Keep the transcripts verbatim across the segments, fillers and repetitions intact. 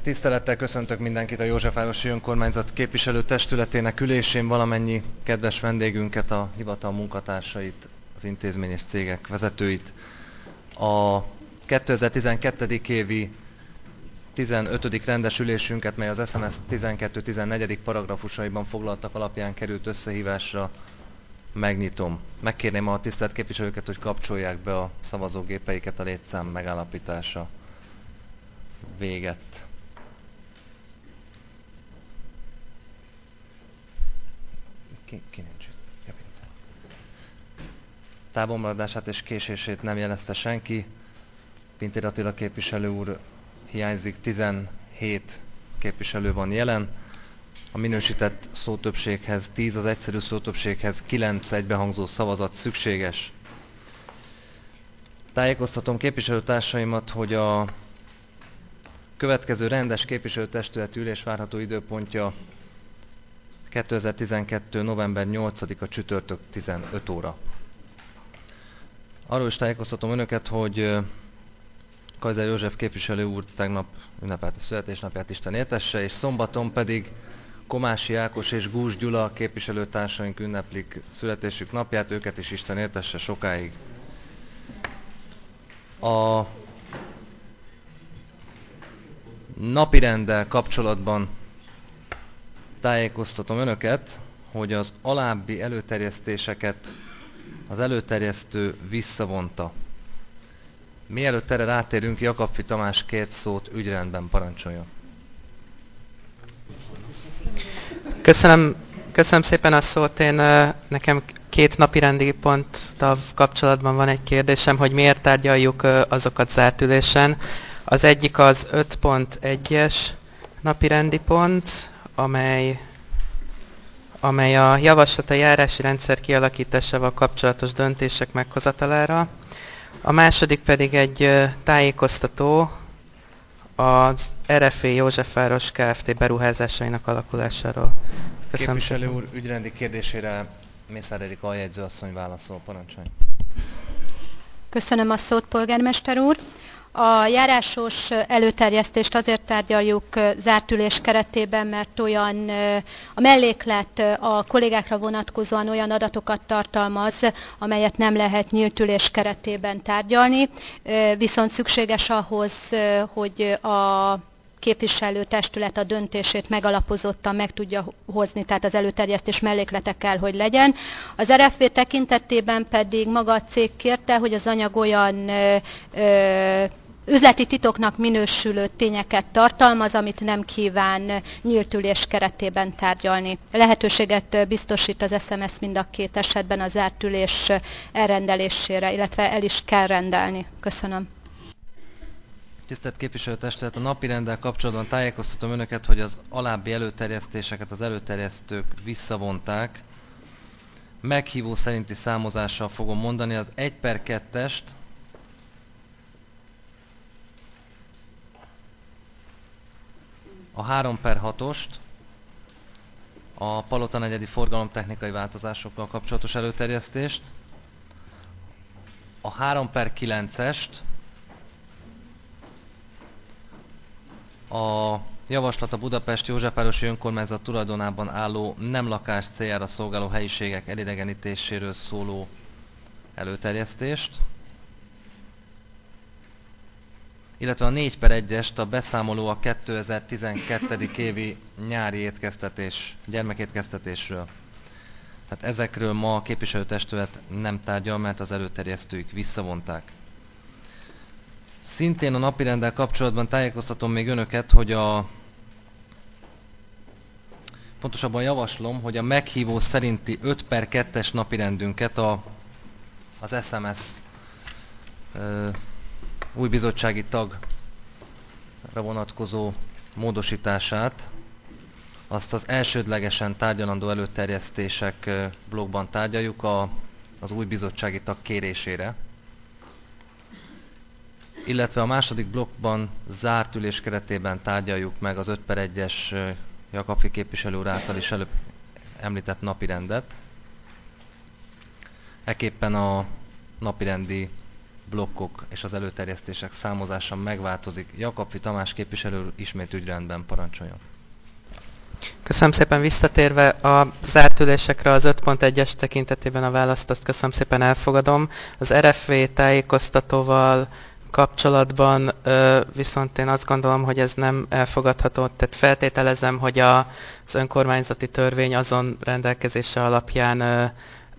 Tisztelettel köszöntök mindenkit a Józsefvárosi Önkormányzat képviselőtestületének ülésén, valamennyi kedves vendégünket, a hivatal munkatársait, az intézmény és cégek vezetőit. A kétezer-tizenkettő. évi tizenötödik rendes ülésünket, mely az es em es tizenkettő tizennégy. paragrafusaiban foglaltak alapján került összehívásra, megnyitom. Megkérném a tisztelt képviselőket, hogy kapcsolják be a szavazógépeiket, a létszám megállapítása véget. Ki, ki nincs itt? Javítom. Távolmaradását és késését nem jelezte senki. Pintér Attila képviselő úr hiányzik, tizenhét képviselő van jelen. A minősített szótöbbséghez tíz, az egyszerű szótöbbséghez kilenc egybehangzó szavazat szükséges. Tájékoztatom képviselőtársaimat, hogy a következő rendes képviselőtestület ülés várható időpontja kétezer-tizenkettő. november nyolcadika csütörtök tizenöt óra. Arról is tájékoztatom önöket, hogy Kaiser József képviselő úr tegnap ünnepelte születésnapját, Isten éltesse, és szombaton pedig Komási Ákos és Gúzs Gyula képviselőtársaink ünneplik születésük napját, őket is Isten éltesse sokáig. A napirenddel kapcsolatban tájékoztatom önöket, hogy az alábbi előterjesztéseket az előterjesztő visszavonta. Mielőtt erre rátérünk, Jakabfi Tamás kért szót, ügyrendben parancsoljon. Köszönöm, köszönöm szépen a szót. Én, nekem két napirendi ponttal kapcsolatban van egy kérdésem, hogy miért tárgyaljuk azokat zárt ülésen. Az egyik az öt pont egyes napirendi pont, amely, amely a javaslat a járási rendszer kialakításával kapcsolatos döntések meghozatalára. A második pedig egy tájékoztató az er ef é Józsefváros Kft. Beruházásainak alakulásáról. Köszönöm Képviselő szépen. úr ügyrendi kérdésére Mészár Erika aljegyző asszony válaszol, parancsolj. Köszönöm a szót, polgármester úr. A járásos előterjesztést azért tárgyaljuk zárt ülés keretében, mert olyan a melléklet a kollégákra vonatkozóan olyan adatokat tartalmaz, amelyet nem lehet nyílt ülés keretében tárgyalni, viszont szükséges ahhoz, hogy a képviselőtestület a döntését megalapozottan meg tudja hozni, tehát az előterjesztés melléklete kell, hogy legyen. Az er ef é tekintetében pedig maga a cég kérte, hogy az anyag olyan ö, ö, üzleti titoknak minősülő tényeket tartalmaz, amit nem kíván nyílt ülés keretében tárgyalni. Lehetőséget biztosít az es em es mind a két esetben a zárt ülés elrendelésére, illetve el is kell rendelni. Köszönöm. Tisztelt képviselőtestület, a napirenddel kapcsolatban tájékoztatom önöket, hogy az alábbi előterjesztéseket az előterjesztők visszavonták. Meghívó szerinti számozással fogom mondani az egy per kettest, a három per hatost, a Palota negyedi forgalomtechnikai változásokkal kapcsolatos előterjesztést, a három per kilencest, a javaslat a Budapest Józsefvárosi Önkormányzat tulajdonában álló nem lakás céljára szolgáló helyiségek elidegenítéséről szóló előterjesztést, illetve a négy per egyest, a beszámoló a kétezer-tizenkettő. évi nyári étkeztetés, gyermekétkeztetésről. Tehát ezekről ma a képviselőtestület nem tárgyal, mert az előterjesztőik visszavonták. Szintén a napirenddel kapcsolatban tájékoztatom még önöket, hogy a pontosabban javaslom, hogy a meghívó szerinti öt per kettes napirendünket a, az es em es ö, új bizottsági tagra vonatkozó módosítását, azt az elsődlegesen tárgyalandó előterjesztések blogban tárgyaljuk a, az új bizottsági tag kérésére, illetve a második blokkban zárt ülés keretében tárgyaljuk meg az öt per egyes Jakabfi képviselő úr által is előbb említett napirendet. Ekképpen a napirendi blokkok és az előterjesztések számozása megváltozik. Jakabfi Tamás képviselő ismét ügyrendben parancsoljon. Köszönöm szépen. Visszatérve a zárt ülésekre az öt pont egyes tekintetében a választ, azt köszönöm szépen, elfogadom. Az er ef vé tájékoztatóval kapcsolatban viszont én azt gondolom, hogy ez nem elfogadható. Tehát feltételezem, hogy a, az önkormányzati törvény azon rendelkezése alapján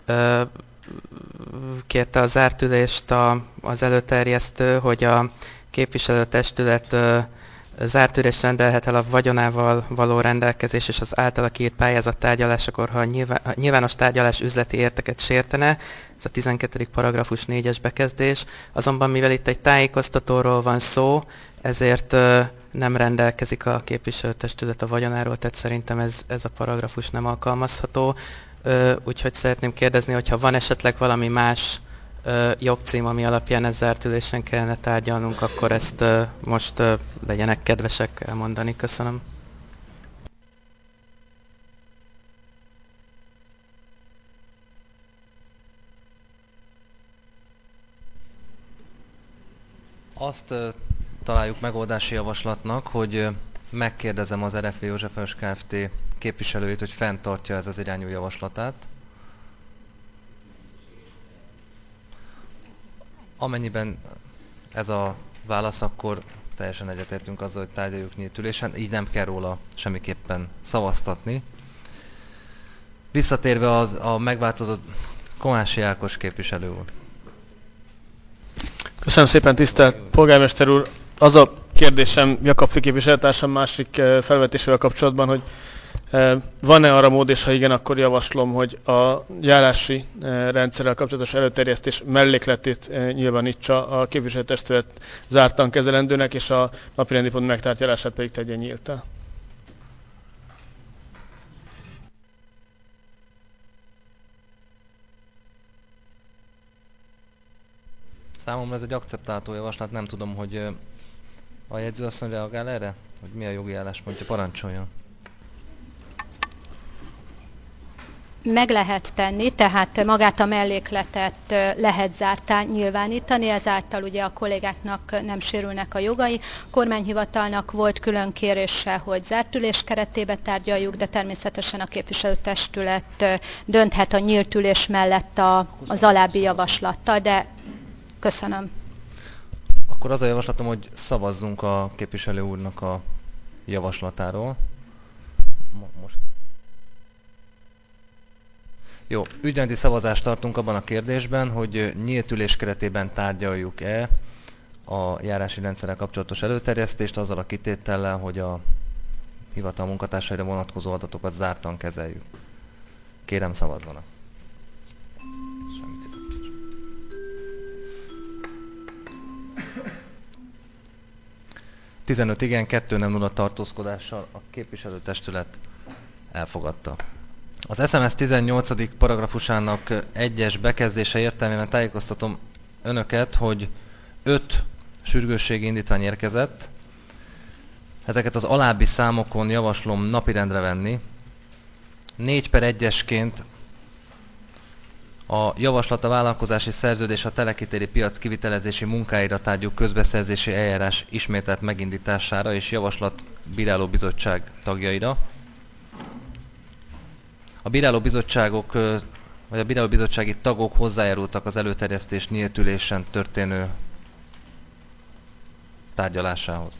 kérte a zárt ülést az előterjesztő, hogy a képviselőtestület zárt ülést rendelhet el a vagyonával való rendelkezés és az általa kiírt pályázat tárgyalásakor, ha a nyilvános tárgyalás üzleti érteket sértene. Ez a tizenkettedik paragrafus négyes bekezdés. Azonban mivel itt egy tájékoztatóról van szó, ezért nem rendelkezik a képviselőtestület a vagyonáról, tehát szerintem ez, ez a paragrafus nem alkalmazható. Úgyhogy szeretném kérdezni, hogyha van esetleg valami más jogcím, ami alapján ez zárt ülésen kellene tárgyalnunk, akkor ezt most legyenek kedvesek elmondani. Köszönöm. Azt találjuk megoldási javaslatnak, hogy megkérdezem az er ef vé Józsefváros Kft. Képviselőjét, hogy fenntartja ez az irányú javaslatát. Amennyiben ez a válasz, akkor teljesen egyetértünk azzal, hogy tárgyaljuk nyílt ülésen, így nem kell róla semmiképpen szavaztatni. Visszatérve az, a megváltozott Komási Ákos képviselő úr. Köszönöm szépen, tisztelt polgármester úr! Az a kérdésem Jakabfi képviselőtársam másik felvetésével kapcsolatban, hogy van-e arra mód, és ha igen, akkor javaslom, hogy a járási rendszerrel kapcsolatos előterjesztés mellékletét nyilvánítsa a képviselőtestület zártan kezelendőnek, és a napirendi pont megtárgyalását pedig tegye nyíltá. Számomra ez egy akceptálható javaslat, nem tudom, hogy a jegyzőasszony reagál erre? Hogy mi a jogi álláspontja? Parancsoljon. Meg lehet tenni, tehát magát a mellékletet lehet zártán nyilvánítani, ezáltal ugye a kollégáknak nem sérülnek a jogai. A kormányhivatalnak volt külön kérése, hogy zárt ülés keretében tárgyaljuk, de természetesen a képviselőtestület dönthet a nyílt ülés mellett a, az alábbi javaslattal, de köszönöm. Akkor az a javaslatom, hogy szavazzunk a képviselő úrnak a javaslatáról. Most. Jó, ügyrendi szavazást tartunk abban a kérdésben, hogy nyílt ülés keretében tárgyaljuk-e a járási rendszerrel kapcsolatos előterjesztést azzal a kitétellel, hogy a hivatal munkatársaira vonatkozó adatokat zártan kezeljük. Kérem, szavazzanak. tizenöt igen, kettő nem nulla tartózkodással a képviselőtestület elfogadta. Az es em es tizennyolcadik paragrafusának egyes bekezdése értelmében tájékoztatom önöket, hogy öt sürgősségi indítvány érkezett. Ezeket az alábbi számokon javaslom napirendre venni. négy per egyesként a javaslat a vállalkozási szerződés a telekitéri piac kivitelezési munkáira tárgyú közbeszerzési eljárás ismételt megindítására és javaslat bírálóbizottság tagjaira. A bírálóbizottságok, vagy a bírálóbizottsági tagok hozzájárultak az előterjesztés nyílt ülésen történő tárgyalásához.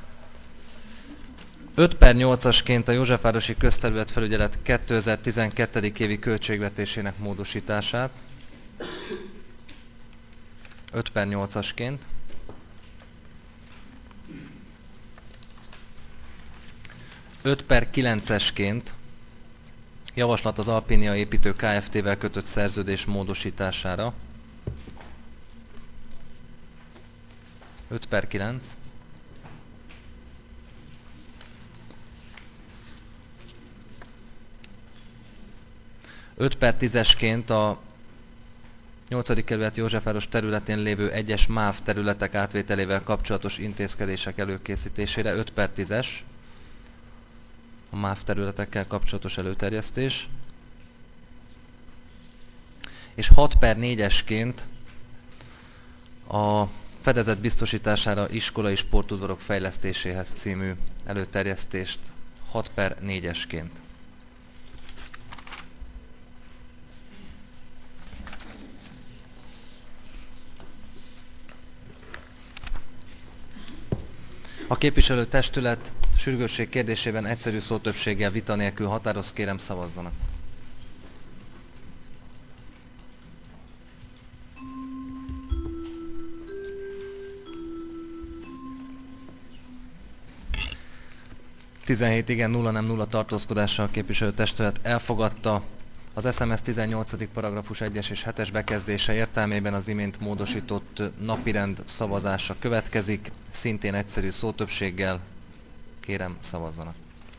öt per nyolcasként a Józsefvárosi Közterületfelügyelet kétezer-tizenkettő. évi költségvetésének módosítását. öt per nyolcasként. öt per kilencesként javaslat az Alpinia Építő Kft-vel kötött szerződés módosítására. öt per kilenc. öt per tízesként a nyolcadik kerület Józsefváros területén lévő egyes MÁV területek átvételével kapcsolatos intézkedések előkészítésére. öt per tízes. A MÁV területekkel kapcsolatos előterjesztés. És hat per négyesként A fedezet biztosítására iskolai sportudvarok fejlesztéséhez című előterjesztést hat per négyesként. A képviselőtestület sürgősség kérdésében egyszerű szótöbbséggel vita nélkül határoz, kérem szavazzanak. tizenhét igen, nulla nem, nulla tartózkodással a képviselőtestület elfogadta. Az es em es tizennyolcadik paragrafus egyes és hetes bekezdése értelmében az imént módosított napirend szavazása következik, szintén egyszerű szótöbbséggel. Kérem, szavazzanak.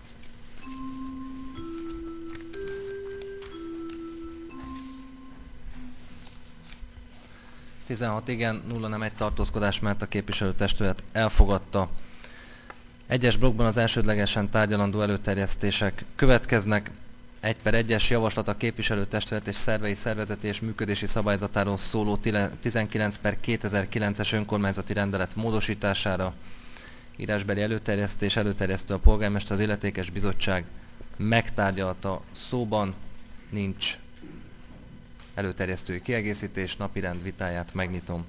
tizenhat igen, nulla nem, egy tartózkodás mellett a képviselőtestület elfogadta. Egyes blokkban az elsődlegesen tárgyalandó előterjesztések következnek. egy per egyes javaslat a képviselőtestület és szervei szervezeti és működési szabályzatáról szóló tizenkilenc per kétezer-kilences önkormányzati rendelet módosítására. Írásbeli előterjesztés, előterjesztő a polgármester, az illetékes bizottság megtárgyalta szóban, nincs előterjesztői kiegészítés, napirend vitáját megnyitom.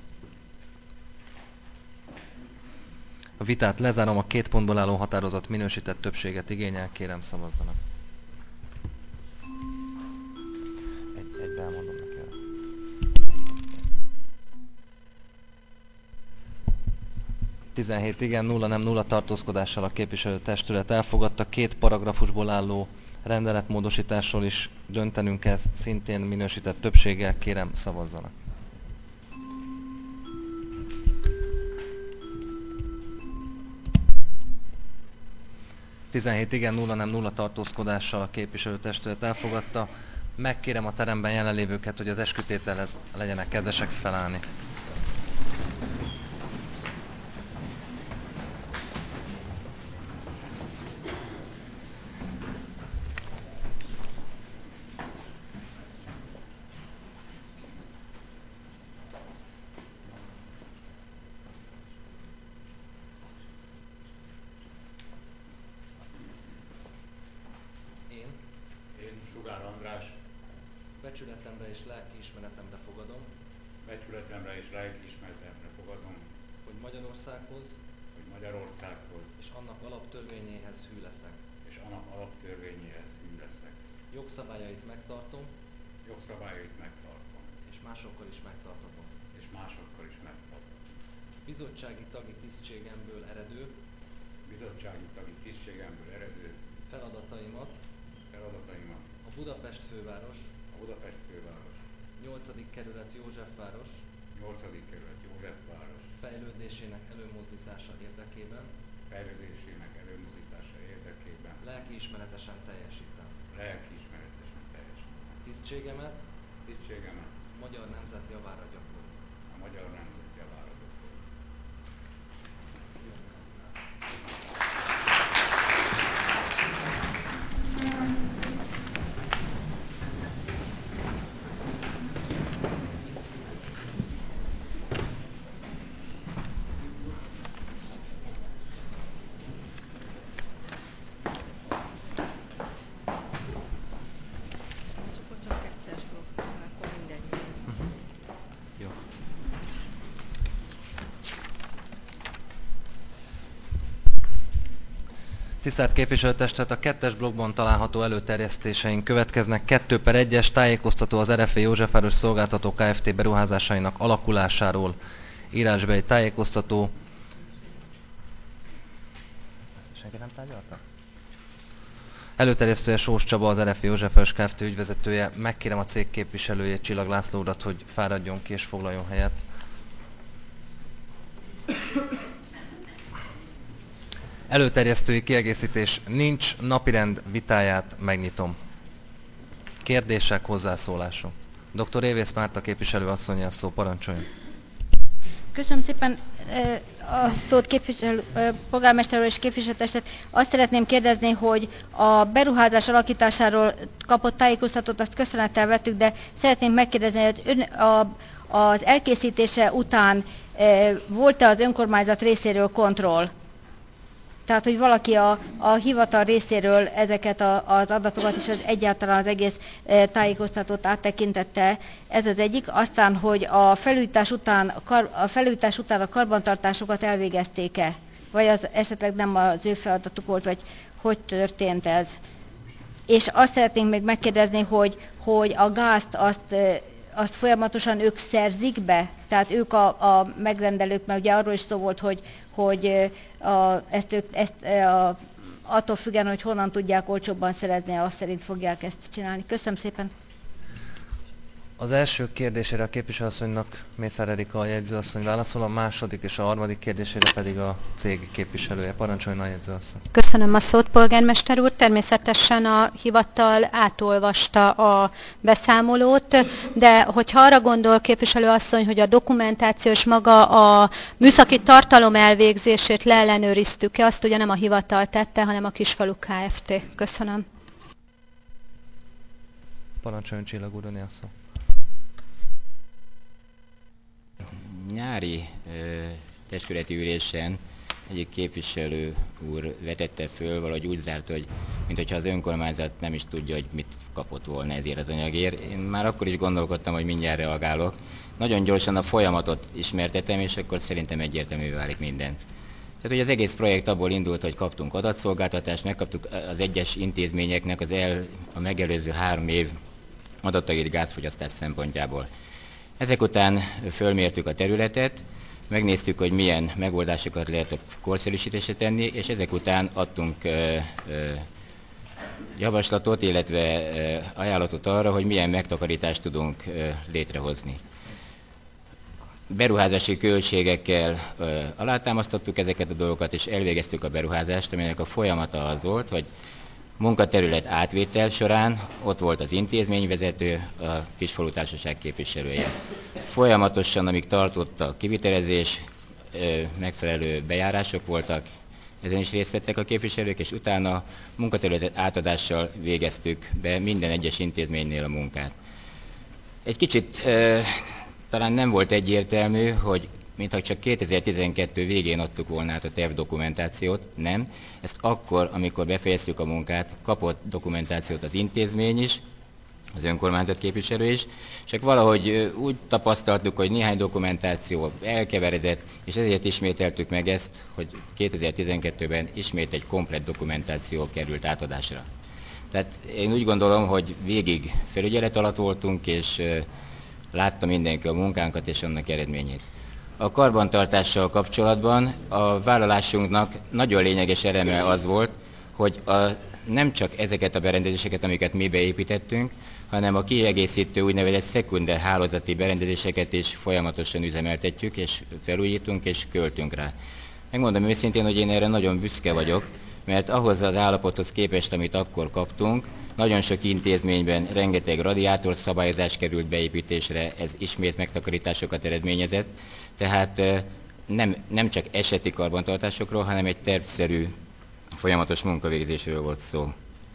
A vitát lezárom, a két pontból álló határozat minősített többséget igényel, kérem szavazzanak. Egy, egybe elmondom neki. tizenhét igen, nulla nem, nulla tartózkodással a képviselőtestület elfogadta. Két paragrafusból álló rendeletmódosításról is döntenünk kell, szintén minősített többséggel, kérem szavazzanak. tizenhét igen, nulla nem, nulla tartózkodással a képviselőtestület elfogadta. Megkérem a teremben jelenlévőket, hogy az eskütételhez legyenek kedvesek felállni. Becsületemre és lelkiismeretemre fogadom, becsületemre és lelkiismeretemre fogadom, hogy Magyarországhoz hogy Magyarországhoz és annak alaptörvényéhez hű leszek. és annak alaptörvényéhez hű leszek. Jogszabályait megtartom, Jogszabályait megtartom, és másokkal is megtartatom. és másokkal is megtartom. Bizottsági tagi tisztségemből eredő Bizottsági tagi tisztségemből eredő feladataimat feladataimat a Budapest főváros, a Budapest főváros, nyolcadik kerület Józsefváros nyolcadik kerület Józsefváros fejlődésének előmozdítása érdekében fejlődésének előmozdítása érdekében lelkiismeretesen teljesítem. lelkiismeretesen teljesítem. Tisztségemet Tisztségemet a magyar nemzet javára gyakorlom. a magyar nemzet javára gyakorlom. Jó. Tisztelt képviselőtestület, a kettes blokkban található előterjesztéseink következnek. kettő per egyes tájékoztató az er ef é Józsefváros Szolgáltató Kft. Beruházásainak alakulásáról. Írásbeli tájékoztató. Senki nem tárgyalta? Előterjesztője Sós Csaba, az er ef é Józsefváros Kft. Ügyvezetője. Megkérem a cég képviselőjét, Csillag László urat, hogy fáradjon ki és foglaljon helyet. Előterjesztői kiegészítés nincs, napirend vitáját megnyitom. Kérdések, hozzászólások. doktor Évész Márta képviselő asszony, szó, parancsoljon. Köszönöm szépen a szót, képviselő, polgármester úr és képviselőtestet. Azt szeretném kérdezni, hogy a beruházás alakításáról kapott tájékoztatót, azt köszönettel vettük, de szeretném megkérdezni, hogy ön a, az elkészítése után volt-e az önkormányzat részéről kontroll? Tehát, hogy valaki a, a hivatal részéről ezeket a, az adatokat és az egyáltalán az egész e, tájékoztatót áttekintette, ez az egyik. Aztán, hogy a felújítás után a, kar, a, felújítás után a karbantartásokat elvégezték-e? Vagy az esetleg nem az ő feladatuk volt, vagy hogy történt ez? És azt szeretnénk még megkérdezni, hogy, hogy a gázt azt, azt folyamatosan ők szerzik be? Tehát ők a, a megrendelők, mert ugye arról is szó volt, hogy, hogy a, ezt, ők, ezt a, attól függően, hogy honnan tudják olcsóbban szerezni, azt szerint fogják ezt csinálni. Köszönöm szépen. Az első kérdésére a képviselőasszonynak Mészár Erika a jegyzőasszony válaszol, a második és a harmadik kérdésére pedig a cég képviselője. Parancsoljon a jegyzőasszony. Köszönöm a szót, polgármester úr. Természetesen a hivatal átolvasta a beszámolót, de hogyha arra gondol képviselőasszony, hogy a dokumentáció és maga a műszaki tartalom elvégzését leellenőriztük-e, azt ugye nem a hivatal tette, hanem a Kisfalu Kft. Köszönöm. Parancsoljon Csillag úr, öné a szó. Nyári ö, testületi ülésen egyik képviselő úr vetette föl, valahogy úgy zárt, hogy mintha az önkormányzat nem is tudja, hogy mit kapott volna ezért az anyagért. Én már akkor is gondolkodtam, hogy mindjárt reagálok. Nagyon gyorsan a folyamatot ismertetem, és akkor szerintem egyértelművé válik minden. Tehát, hogy az egész projekt abból indult, hogy kaptunk adatszolgáltatást, megkaptuk az egyes intézményeknek az el, a megelőző három év adatait gázfogyasztás szempontjából. Ezek után fölmértük a területet, megnéztük, hogy milyen megoldásokat lehet a korszerűsítésre tenni, és ezek után adtunk ö, ö, javaslatot, illetve ö, ajánlatot arra, hogy milyen megtakarítást tudunk ö, létrehozni. Beruházási költségekkel ö, alátámasztottuk ezeket a dolgokat, és elvégeztük a beruházást, aminek a folyamata az volt, hogy munkaterület átvétel során ott volt az intézményvezető, a Kisfalu Társaság képviselője. Folyamatosan, amíg tartott a kivitelezés, megfelelő bejárások voltak, ezen is részt vettek a képviselők, és utána munkaterületet átadással végeztük be minden egyes intézménynél a munkát. Egy kicsit e, talán nem volt egyértelmű, hogy mintha csak kétezer-tizenkettő végén adtuk volna át a tervdokumentációt, nem. Ezt akkor, amikor befejeztük a munkát, kapott dokumentációt az intézmény is, az önkormányzat képviselő is, csak valahogy úgy tapasztaltuk, hogy néhány dokumentáció elkeveredett, és ezért ismételtük meg ezt, hogy kétezer-tizenkettőben ismét egy komplett dokumentáció került átadásra. Tehát én úgy gondolom, hogy végig felügyelet alatt voltunk, és látta mindenki a munkánkat és annak eredményét. A karbantartással kapcsolatban a vállalásunknak nagyon lényeges eleme az volt, hogy a, nem csak ezeket a berendezéseket, amiket mi beépítettünk, hanem a kiegészítő úgynevezett szekunder hálózati berendezéseket is folyamatosan üzemeltetjük, és felújítunk, és költünk rá. Megmondom őszintén, hogy én erre nagyon büszke vagyok, mert ahhoz az állapothoz képest, amit akkor kaptunk, nagyon sok intézményben rengeteg radiátorszabályozás került beépítésre, ez ismét megtakarításokat eredményezett, tehát nem, nem csak eseti karbantartásokról, hanem egy tervszerű folyamatos munkavégzésről volt szó.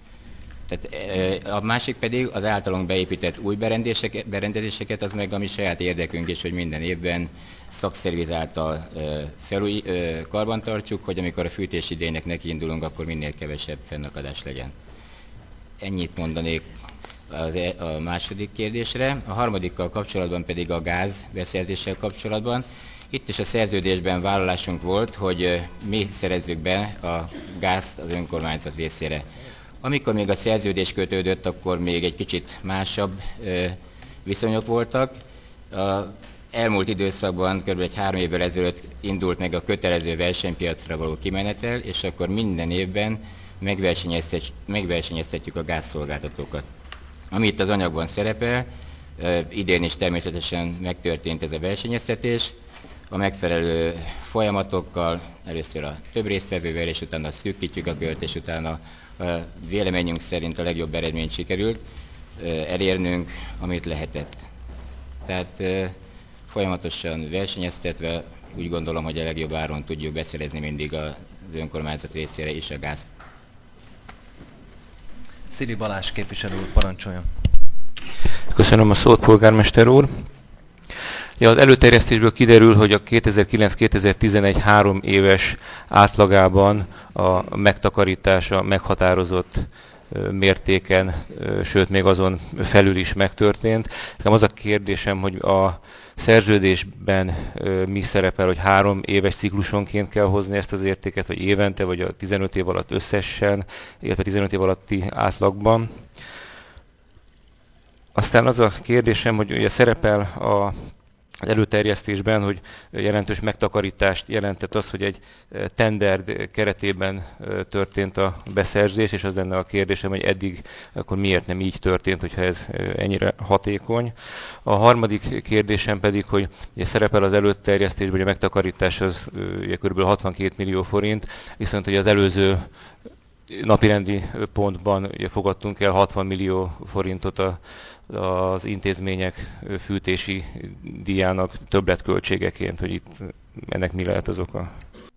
Tehát a másik pedig az általunk beépített új berendezéseket, berendezéseket, az meg a mi saját érdekünk is, hogy minden évben szakszerviz által felúj, karbantartsuk, hogy amikor a fűtés idejének nekiindulunk, akkor minél kevesebb fennakadás legyen. Ennyit mondanék az e, a második kérdésre. A harmadikkal kapcsolatban pedig a gáz beszerzéssel kapcsolatban. Itt is a szerződésben vállalásunk volt, hogy mi szerezzük be a gázt az önkormányzat részére. Amikor még a szerződés kötődött, akkor még egy kicsit másabb viszonyok voltak. A elmúlt időszakban, kb. egy három évvel ezelőtt indult meg a kötelező versenypiacra való kimenetel, és akkor minden évben megversenyeztetjük a gázszolgáltatókat. Ami itt az anyagban szerepel, idén is természetesen megtörtént ez a versenyeztetés, a megfelelő folyamatokkal, először a több résztvevővel, és utána szűkítjük a kört, és utána a véleményünk szerint a legjobb eredményt sikerült elérnünk, amit lehetett. Tehát folyamatosan versenyeztetve úgy gondolom, hogy a legjobb áron tudjuk beszerezni mindig az önkormányzat részére is a gázt. Szili Balázs képviselő úr, parancsoljon. Köszönöm a szót, polgármester úr. Ja, az előterjesztésből kiderül, hogy a kétezer-kilenc-kétezer-tizenegy három éves átlagában a megtakarítása meghatározott mértéken, sőt még azon felül is megtörtént. Nekem az a kérdésem, hogy a szerződésben mi szerepel, hogy három éves ciklusonként kell hozni ezt az értéket, vagy évente, vagy a tizenöt év alatt összesen, illetve tizenöt év alatti átlagban. Aztán az a kérdésem, hogy ugye szerepel a az előterjesztésben, hogy jelentős megtakarítást jelentett az, hogy egy tender keretében történt a beszerzés, és az lenne a kérdésem, hogy eddig akkor miért nem így történt, hogyha ez ennyire hatékony. A harmadik kérdésem pedig, hogy ugye szerepel az előterjesztésben, hogy a megtakarítás az ugye kb. hatvankét millió forint, viszont ugye az előző napirendi pontban ugye fogadtunk el hatvan millió forintot a az intézmények fűtési díjának többletköltségeként, hogy itt ennek mi lehet az oka?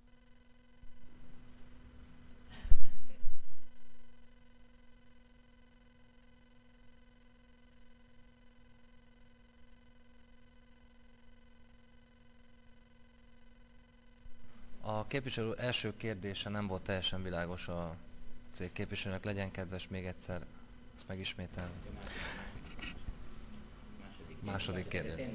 A képviselő első kérdése nem volt teljesen világos a cég képviselőnek. Legyen kedves még egyszer ezt megismételni. Második kérdés.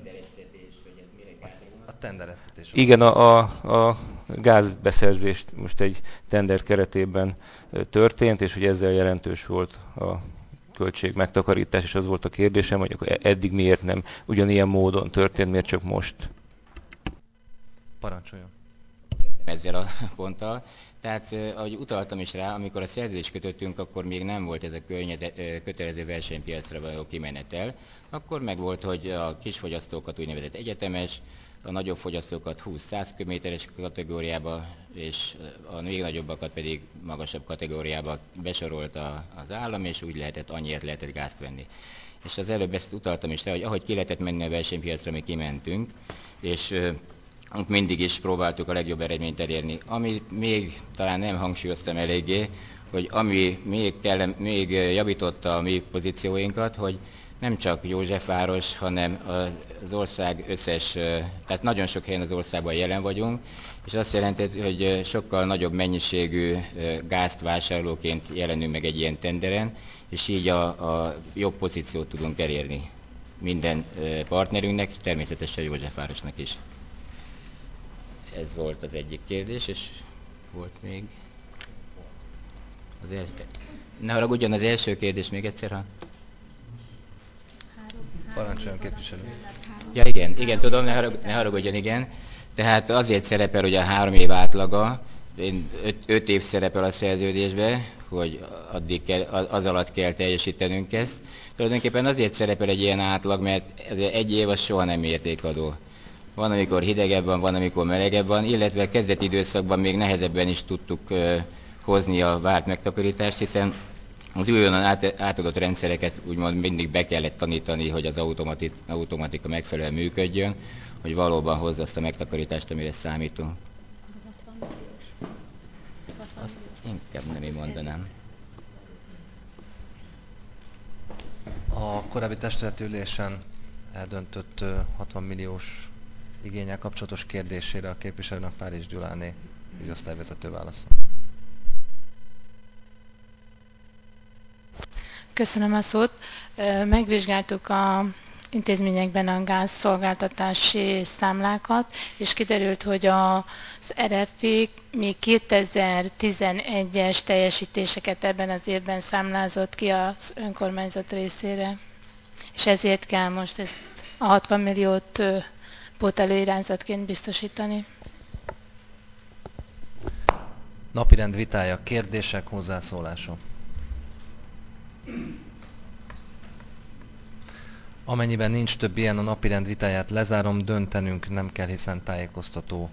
A tendereztetés. Igen, a, a, a gázbeszerzést most egy tender keretében történt, és hogy ezzel jelentős volt a költség megtakarítás, és az volt a kérdésem, hogy akkor eddig miért nem ugyanilyen módon történt, miért csak most? Parancsoljon. Ezzel a ponttal. Tehát, ahogy utaltam is rá, amikor a szerződést kötöttünk, akkor még nem volt ez a kötelező versenypiacra való kimenetel. Akkor meg volt, hogy a kisfogyasztókat úgynevezett egyetemes, a nagyobb fogyasztókat húsz-száz köbméteres kategóriába, és a még nagyobbakat pedig magasabb kategóriába besorolta az állam, és úgy lehetett, annyiért lehetett gázt venni. És az előbb ezt utaltam is rá, hogy ahogy ki lehetett menni a versenypiacra, mi kimentünk, és ott mindig is próbáltuk a legjobb eredményt elérni. Amit még talán nem hangsúlyoztam eléggé, hogy ami még, kell, még javította a mi pozícióinkat, hogy nem csak Józsefváros, hanem az ország összes, tehát nagyon sok helyen az országban jelen vagyunk, és azt jelenti, hogy sokkal nagyobb mennyiségű gázt vásárlóként jelenünk meg egy ilyen tenderen, és így a, a jobb pozíciót tudunk elérni minden partnerünknek, természetesen Józsefvárosnak is. Ez volt az egyik kérdés, és volt még az első. Ne haragudjon, az első kérdés még egyszer, ha... Parancsoljon, képviselő. Ja igen, igen, tudom, ne, harag, ne haragudjon, igen. Tehát azért szerepel ugye a három év átlaga, öt, öt év szerepel a szerződésbe, hogy addig kell, az alatt kell teljesítenünk ezt. Tulajdonképpen azért szerepel egy ilyen átlag, mert ez egy év az soha nem értékadó. Van, amikor hidegebb van, van, amikor melegebb van, illetve a kezdeti időszakban még nehezebben is tudtuk uh, hozni a várt megtakarítást, hiszen az újonnan át, átadott rendszereket úgymond mindig be kellett tanítani, hogy az automatika megfelelően működjön, hogy valóban hozza azt a megtakarítást, amire számítunk. Azt inkább nem én mondanám. A korábbi testületi ülésen eldöntött hatvan milliós igénnyel kapcsolatos kérdésére a képviselőnek Párizs Gyuláné ügyosztályvezető válaszol. Köszönöm a szót. Megvizsgáltuk a intézményekben a gázszolgáltatási számlákat, és kiderült, hogy az er ef i még kétezer-tizenegyes teljesítéseket ebben az évben számlázott ki az önkormányzat részére. És ezért kell most ezt a hatvan milliót pótelőirányzatként biztosítani. Napirend vitája, kérdések, hozzászólások. Amennyiben nincs több ilyen, a napirend vitáját lezárom, döntenünk nem kell, hiszen tájékoztató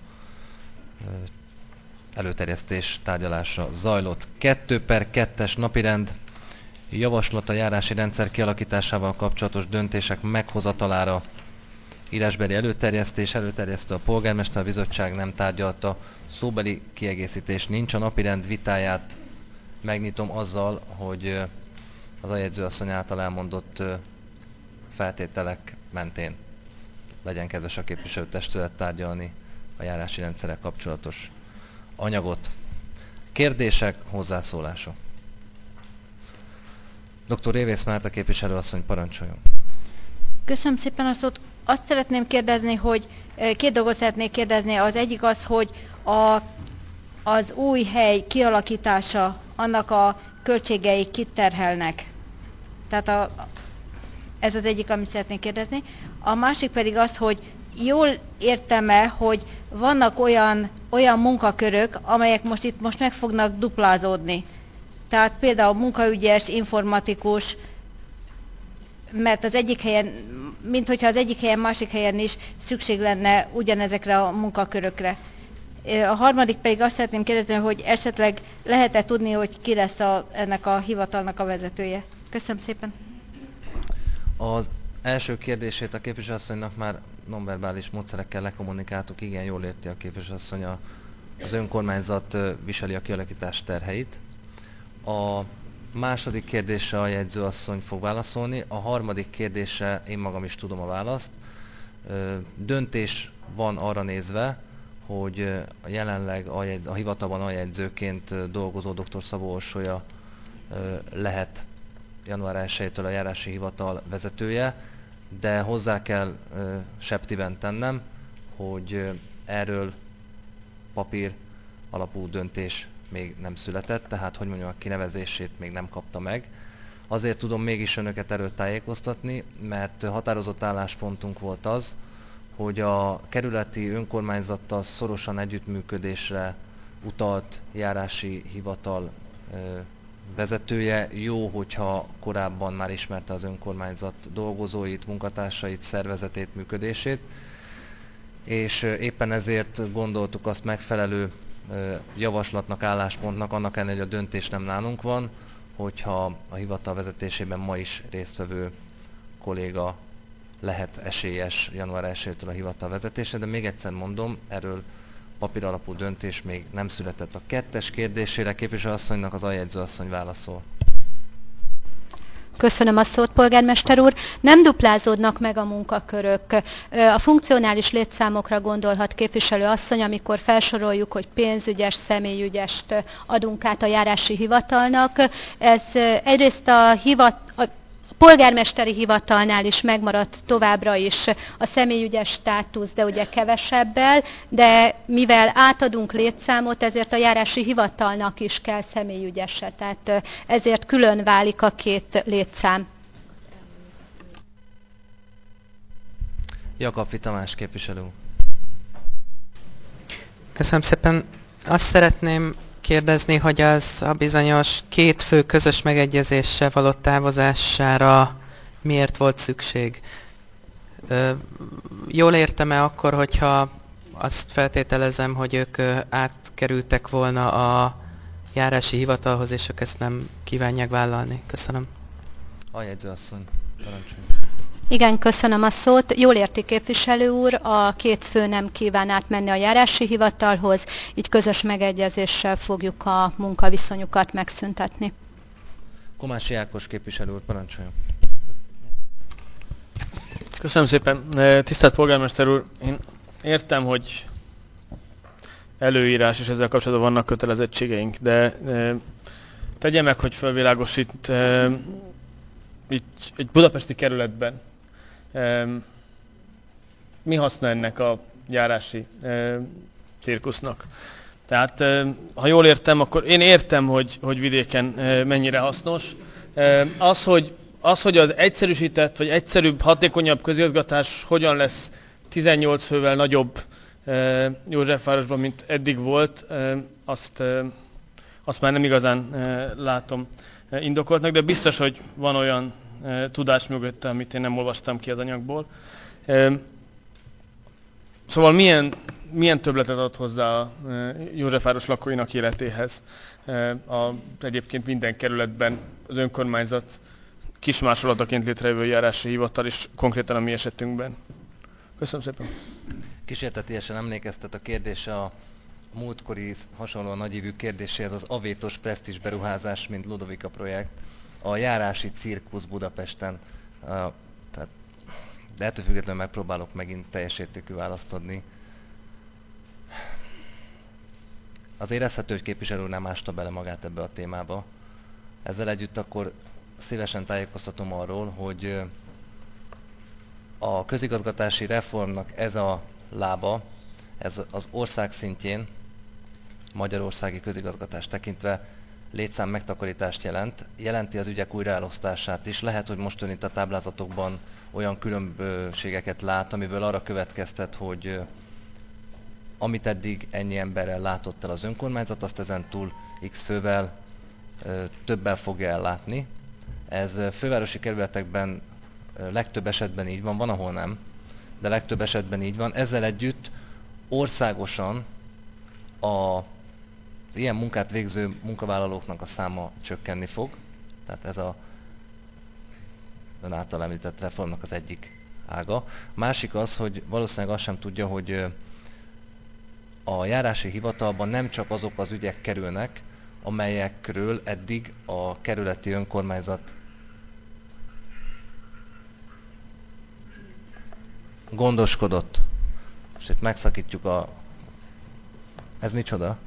előterjesztés tárgyalása zajlott. kettő per kettes napirend, javaslat a járási rendszer kialakításával kapcsolatos döntések meghozatalára. Írásbeli előterjesztés, előterjesztő a polgármester, a bizottság nem tárgyalta, szóbeli kiegészítés nincs, a napirend vitáját megnyitom azzal, hogy az a jegyzőasszony által elmondott feltételek mentén legyen kedves a képviselőtestület tárgyalni a járási rendszerrel kapcsolatos anyagot. Kérdések, hozzászólások. doktor Révész Márta képviselőasszony, parancsoljon. Köszönöm szépen a szót. Azt szeretném kérdezni, hogy két dolgot szeretnék kérdezni. Az egyik az, hogy a, az új hely kialakítása, annak a költségei kit terhelnek. Tehát a, ez az egyik, amit szeretnék kérdezni. A másik pedig az, hogy jól értem-e, hogy vannak olyan, olyan munkakörök, amelyek most itt most meg fognak duplázódni. Tehát például munkaügyes, informatikus, mert az egyik helyen, mint hogyha az egyik helyen, másik helyen is szükség lenne ugyanezekre a munkakörökre. A harmadik pedig azt szeretném kérdezni, hogy esetleg lehet-e tudni, hogy ki lesz a, ennek a hivatalnak a vezetője. Köszönöm szépen. Az első kérdését a képviselőasszonynak már nonverbális módszerekkel lekommunikáltuk, igen, jól érti a képviselőasszony, az önkormányzat viseli a kialakítás terheit. A második kérdésre a jegyzőasszony fog válaszolni, a harmadik kérdésre én magam is tudom a választ. Döntés van arra nézve, hogy a jelenleg a, jegy, a hivatalban aljegyzőként dolgozó dr. Szabó Orsolya lehet január elsejétől a járási hivatal vezetője, de hozzá kell septiben tennem, hogy erről papír alapú döntés még nem született, tehát hogy mondjam, a kinevezését még nem kapta meg. Azért tudom mégis önöket erről tájékoztatni, mert határozott álláspontunk volt az, hogy a kerületi önkormányzattal szorosan együttműködésre utalt járási hivatal vezetője. Jó, hogyha korábban már ismerte az önkormányzat dolgozóit, munkatársait, szervezetét, működését, és éppen ezért gondoltuk azt megfelelő javaslatnak, álláspontnak, annak ellenére, hogy a döntés nem nálunk van, hogyha a hivatal vezetésében ma is résztvevő kolléga lehet esélyes január elsejétől a hivatal vezetése, de még egyszer mondom, erről papíralapú döntés még nem született. A kettes kérdésére képviselőasszonynak az aljegyzőasszony válaszol. Köszönöm a szót, polgármester úr. Nem duplázódnak meg a munkakörök. A funkcionális létszámokra gondolhat képviselő asszony, amikor felsoroljuk, hogy pénzügyes, személyügyest adunk át a járási hivatalnak. Ez egyrészt a hivat, a polgármesteri hivatalnál is megmaradt továbbra is a személyügyes státusz, de ugye kevesebbel, de mivel átadunk létszámot, ezért a járási hivatalnak is kell személyügyese, tehát ezért külön válik a két létszám. Jakabfi Tamás képviselő. Köszönöm szépen. Azt szeretném kérdezni, hogy az a bizonyos két fő közös megegyezéssel való távozására miért volt szükség? Jól értem-e akkor, hogyha azt feltételezem, hogy ők átkerültek volna a járási hivatalhoz, és ők ezt nem kívánják vállalni? Köszönöm. A jegyzőasszony, parancsoljon. Igen, köszönöm a szót. Jól érti képviselő úr, a két fő nem kíván átmenni a járási hivatalhoz, így közös megegyezéssel fogjuk a munkaviszonyukat megszüntetni. Komási Ákos képviselő úr, parancsoljon. Köszönöm szépen. Tisztelt polgármester úr, én értem, hogy előírás és ezzel kapcsolatban vannak kötelezettségeink, de tegye meg, hogy felvilágosít itt egy budapesti kerületben. Mi haszna ennek a járási cirkusznak? Tehát, ha jól értem, akkor én értem, hogy, hogy vidéken mennyire hasznos. Az, hogy, az, hogy az egyszerűsített, vagy egyszerűbb, hatékonyabb közigazgatás hogyan lesz tizennyolc fővel nagyobb Józsefvárosban, mint eddig volt, azt, azt már nem igazán látom indokoltnak, de biztos, hogy van olyan tudás mögötte, amit én nem olvastam ki az anyagból. Szóval milyen, milyen többletet ad hozzá a Józsefváros lakóinak életéhez a, egyébként minden kerületben az önkormányzat kismásolataként létrejövő járási hivatal, és konkrétan a mi esetünkben. Köszönöm szépen. Kísértetiesen emlékeztet a kérdése a múltkori hasonlóan nagyívű kérdéséhez, az avétos presztízs beruházás, mint Ludovika projekt, a járási cirkusz Budapesten. Tehát de ettől függetlenül megpróbálok megint teljes értékű választ adni. Az érezhető, hogy képviselő úr nem ásta bele magát ebbe a témába. Ezzel együtt akkor szívesen tájékoztatom arról, hogy a közigazgatási reformnak ez a lába, ez az ország szintjén, magyarországi közigazgatás tekintve létszám megtakarítást jelent, jelenti az ügyek újraelosztását is. Lehet, hogy most ön itt a táblázatokban olyan különbségeket lát, amiből arra következtet, hogy amit eddig ennyi emberrel látott el az önkormányzat, azt ezen túl X fővel többel fogja ellátni. Ez fővárosi kerületekben legtöbb esetben így van, van ahol nem, de legtöbb esetben így van. Ezzel együtt országosan a az ilyen munkát végző munkavállalóknak a száma csökkenni fog. Tehát ez a ön által említett reformnak az egyik ága. Másik az, hogy valószínűleg azt sem tudja, hogy a járási hivatalban nem csak azok az ügyek kerülnek, amelyekről eddig a kerületi önkormányzat gondoskodott. És itt megszakítjuk a... Ez micsoda?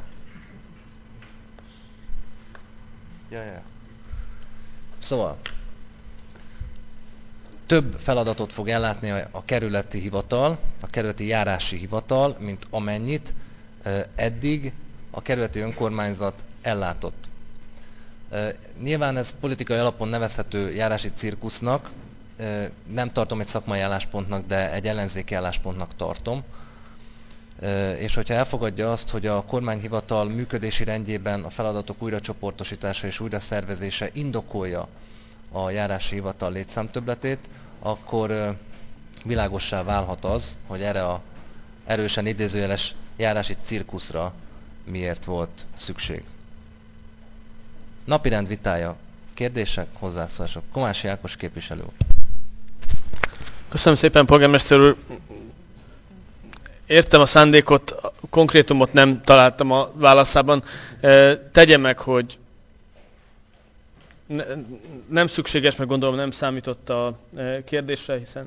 Ja, ja. Szóval, több feladatot fog ellátni a, a kerületi hivatal, a kerületi járási hivatal, mint amennyit e, eddig a kerületi önkormányzat ellátott. E, nyilván ez politikai alapon nevezhető járási cirkusznak, e, nem tartom egy szakmai álláspontnak, de egy ellenzéki álláspontnak tartom. És hogyha elfogadja azt, hogy a kormányhivatal működési rendjében a feladatok újracsoportosítása és újraszervezése indokolja a járási hivatal létszámtöbbletét, akkor világossá válhat az, hogy erre a erősen idézőjeles járási cirkuszra miért volt szükség. Napirend vitája, kérdések, hozzászólások. Komási Ákos képviselő. Köszönöm szépen, polgármester úr. Értem a szándékot, a konkrétumot nem találtam a válaszában. Tegye meg, hogy ne, nem szükséges, meg gondolom nem számított a kérdésre, hiszen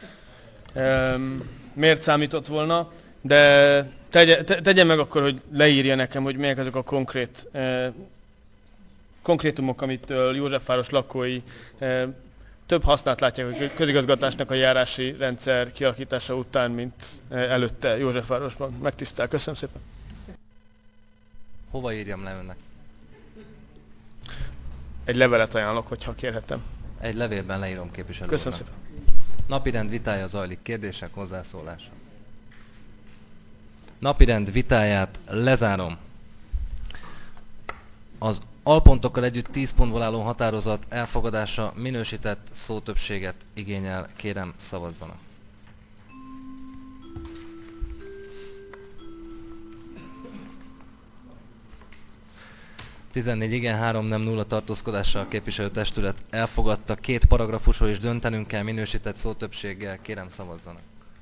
miért számított volna, de tegye, tegye meg akkor, hogy leírja nekem, hogy melyek azok a konkrét konkrétumok, amit Józsefváros lakói több hasznát látják a közigazgatásnak a járási rendszer kialakítása után, mint előtte Józsefvárosban. Megtisztel. Köszönöm szépen. Hova írjam le önnek? Egy levelet ajánlok, hogyha kérhetem. Egy levélben leírom képviselő Köszönöm úrnak. szépen. Napirend vitája zajlik. Kérdések, hozzászólás. Napirend vitáját lezárom. Az alpontokkal együtt tíz pontból álló határozat elfogadása minősített szótöbbséget igényel. Kérem, szavazzanak. tizennégy igen, három nem, nulla tartózkodással a képviselőtestület elfogadta. Két paragrafusról is döntenünk kell minősített szótöbbséggel. Kérem, szavazzanak.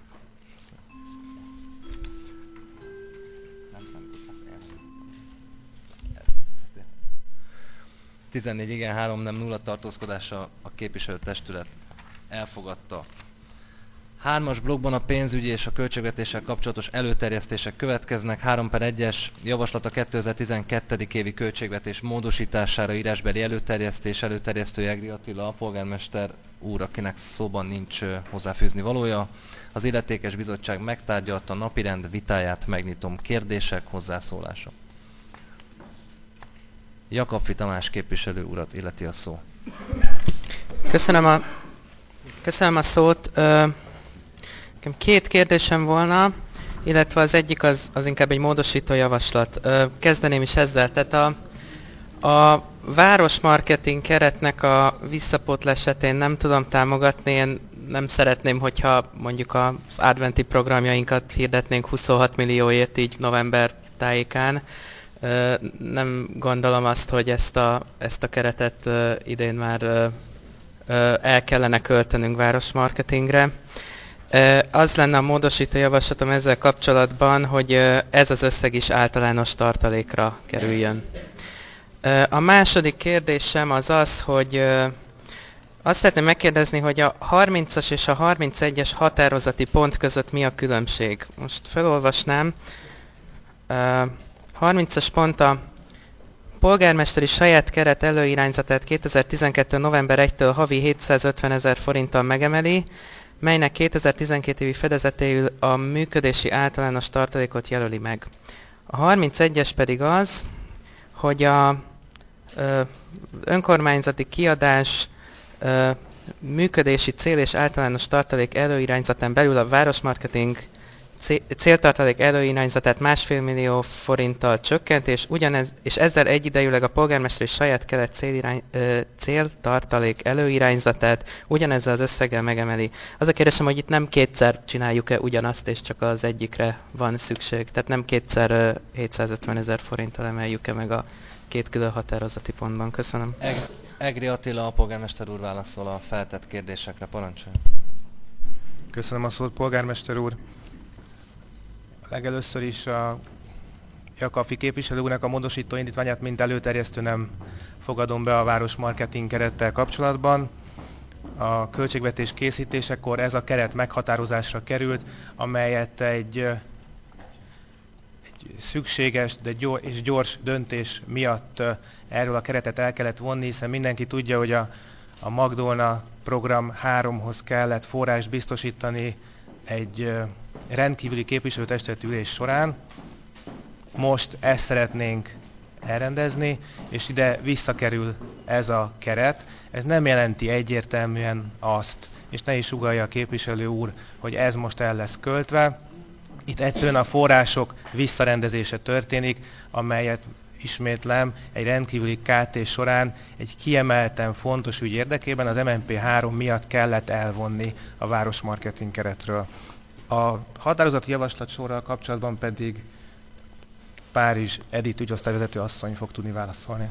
tizennégy igen, három nem, nulla tartózkodással a képviselőtestület elfogadta. Hármas blokkban a pénzügyi és a költségvetéssel kapcsolatos előterjesztések következnek. három per egyes javaslat a kétezer-tizenkettő. évi költségvetés módosítására írásbeli előterjesztés, előterjesztője Egri Attila, a polgármester úr, akinek szóban nincs hozzáfűzni valója. Az illetékes bizottság megtárgyalta, a napirend vitáját megnyitom. Kérdések, hozzászólások. Jakabfi Tamás képviselő urat illeti a szó. Köszönöm a, köszönöm a szót. Nekem két kérdésem volna, illetve az egyik az, az inkább egy módosító javaslat. Kezdeném is ezzel. Tehát a, a városmarketing keretnek a visszapótlását én nem tudom támogatni. Én nem szeretném, hogyha mondjuk az adventi programjainkat hirdetnénk huszonhat millióért így november tájékán. Nem gondolom azt, hogy ezt a, ezt a keretet idén már el kellene költenünk városmarketingre. Az lenne a módosító javaslatom ezzel kapcsolatban, hogy ez az összeg is általános tartalékra kerüljön. A második kérdésem az az, hogy Azt szeretném megkérdezni, hogy a harmincas és a harmincegyes határozati pont között mi a különbség? Most felolvasnám. Uh, harmincas pont a polgármesteri saját keret előirányzatát kétezer-tizenkettő. november elsejétől havi hétszázötven ezer forinttal megemeli, melynek kétezer-tizenkét évi fedezetéül a működési általános tartalékot jelöli meg. A harmincegyes pedig az, hogy a ö, önkormányzati kiadás ö, működési cél és általános tartalék előirányzatán belül a városmarketing céltartalék előirányzatát másfél millió forinttal csökkent, és, ugyanez, és ezzel egyidejűleg a polgármesteri saját kelet célirány, ö, céltartalék előirányzatát ugyanezzel az összeggel megemeli. Az a kérdésem, hogy itt nem kétszer csináljuk-e ugyanazt, és csak az egyikre van szükség. Tehát nem kétszer ö, hétszázötven ezer forinttal emeljük-e meg a két külön határozati pontban. Köszönöm. Eg- Egri Attila, a polgármester úr válaszol a feltett kérdésekre. Parancsoljon. Köszönöm a szót, polgármester úr. Legelőször is a Jakabfi képviselő úrnak a módosító indítványát, mint előterjesztő nem fogadom be a város marketing kerettel kapcsolatban. A költségvetés készítésekor ez a keret meghatározásra került, amelyet egy, egy szükséges de gyors, és gyors döntés miatt erről a keretet el kellett vonni, hiszen mindenki tudja, hogy a, a Magdolna program háromhoz kellett forrást biztosítani egy rendkívüli képviselőtestület ülés során. Most ezt szeretnénk elrendezni, és ide visszakerül ez a keret. Ez nem jelenti egyértelműen azt, és ne is sugallja a képviselő úr, hogy ez most el lesz költve. Itt egyszerűen a források visszarendezése történik, amelyet ismétlem, egy rendkívüli ká té során egy kiemelten fontos ügy érdekében az em en pé három miatt kellett elvonni a városmarketing keretről. A határozati javaslat sorral kapcsolatban pedig Párizs Edith ügyosztályvezető asszony fog tudni válaszolni.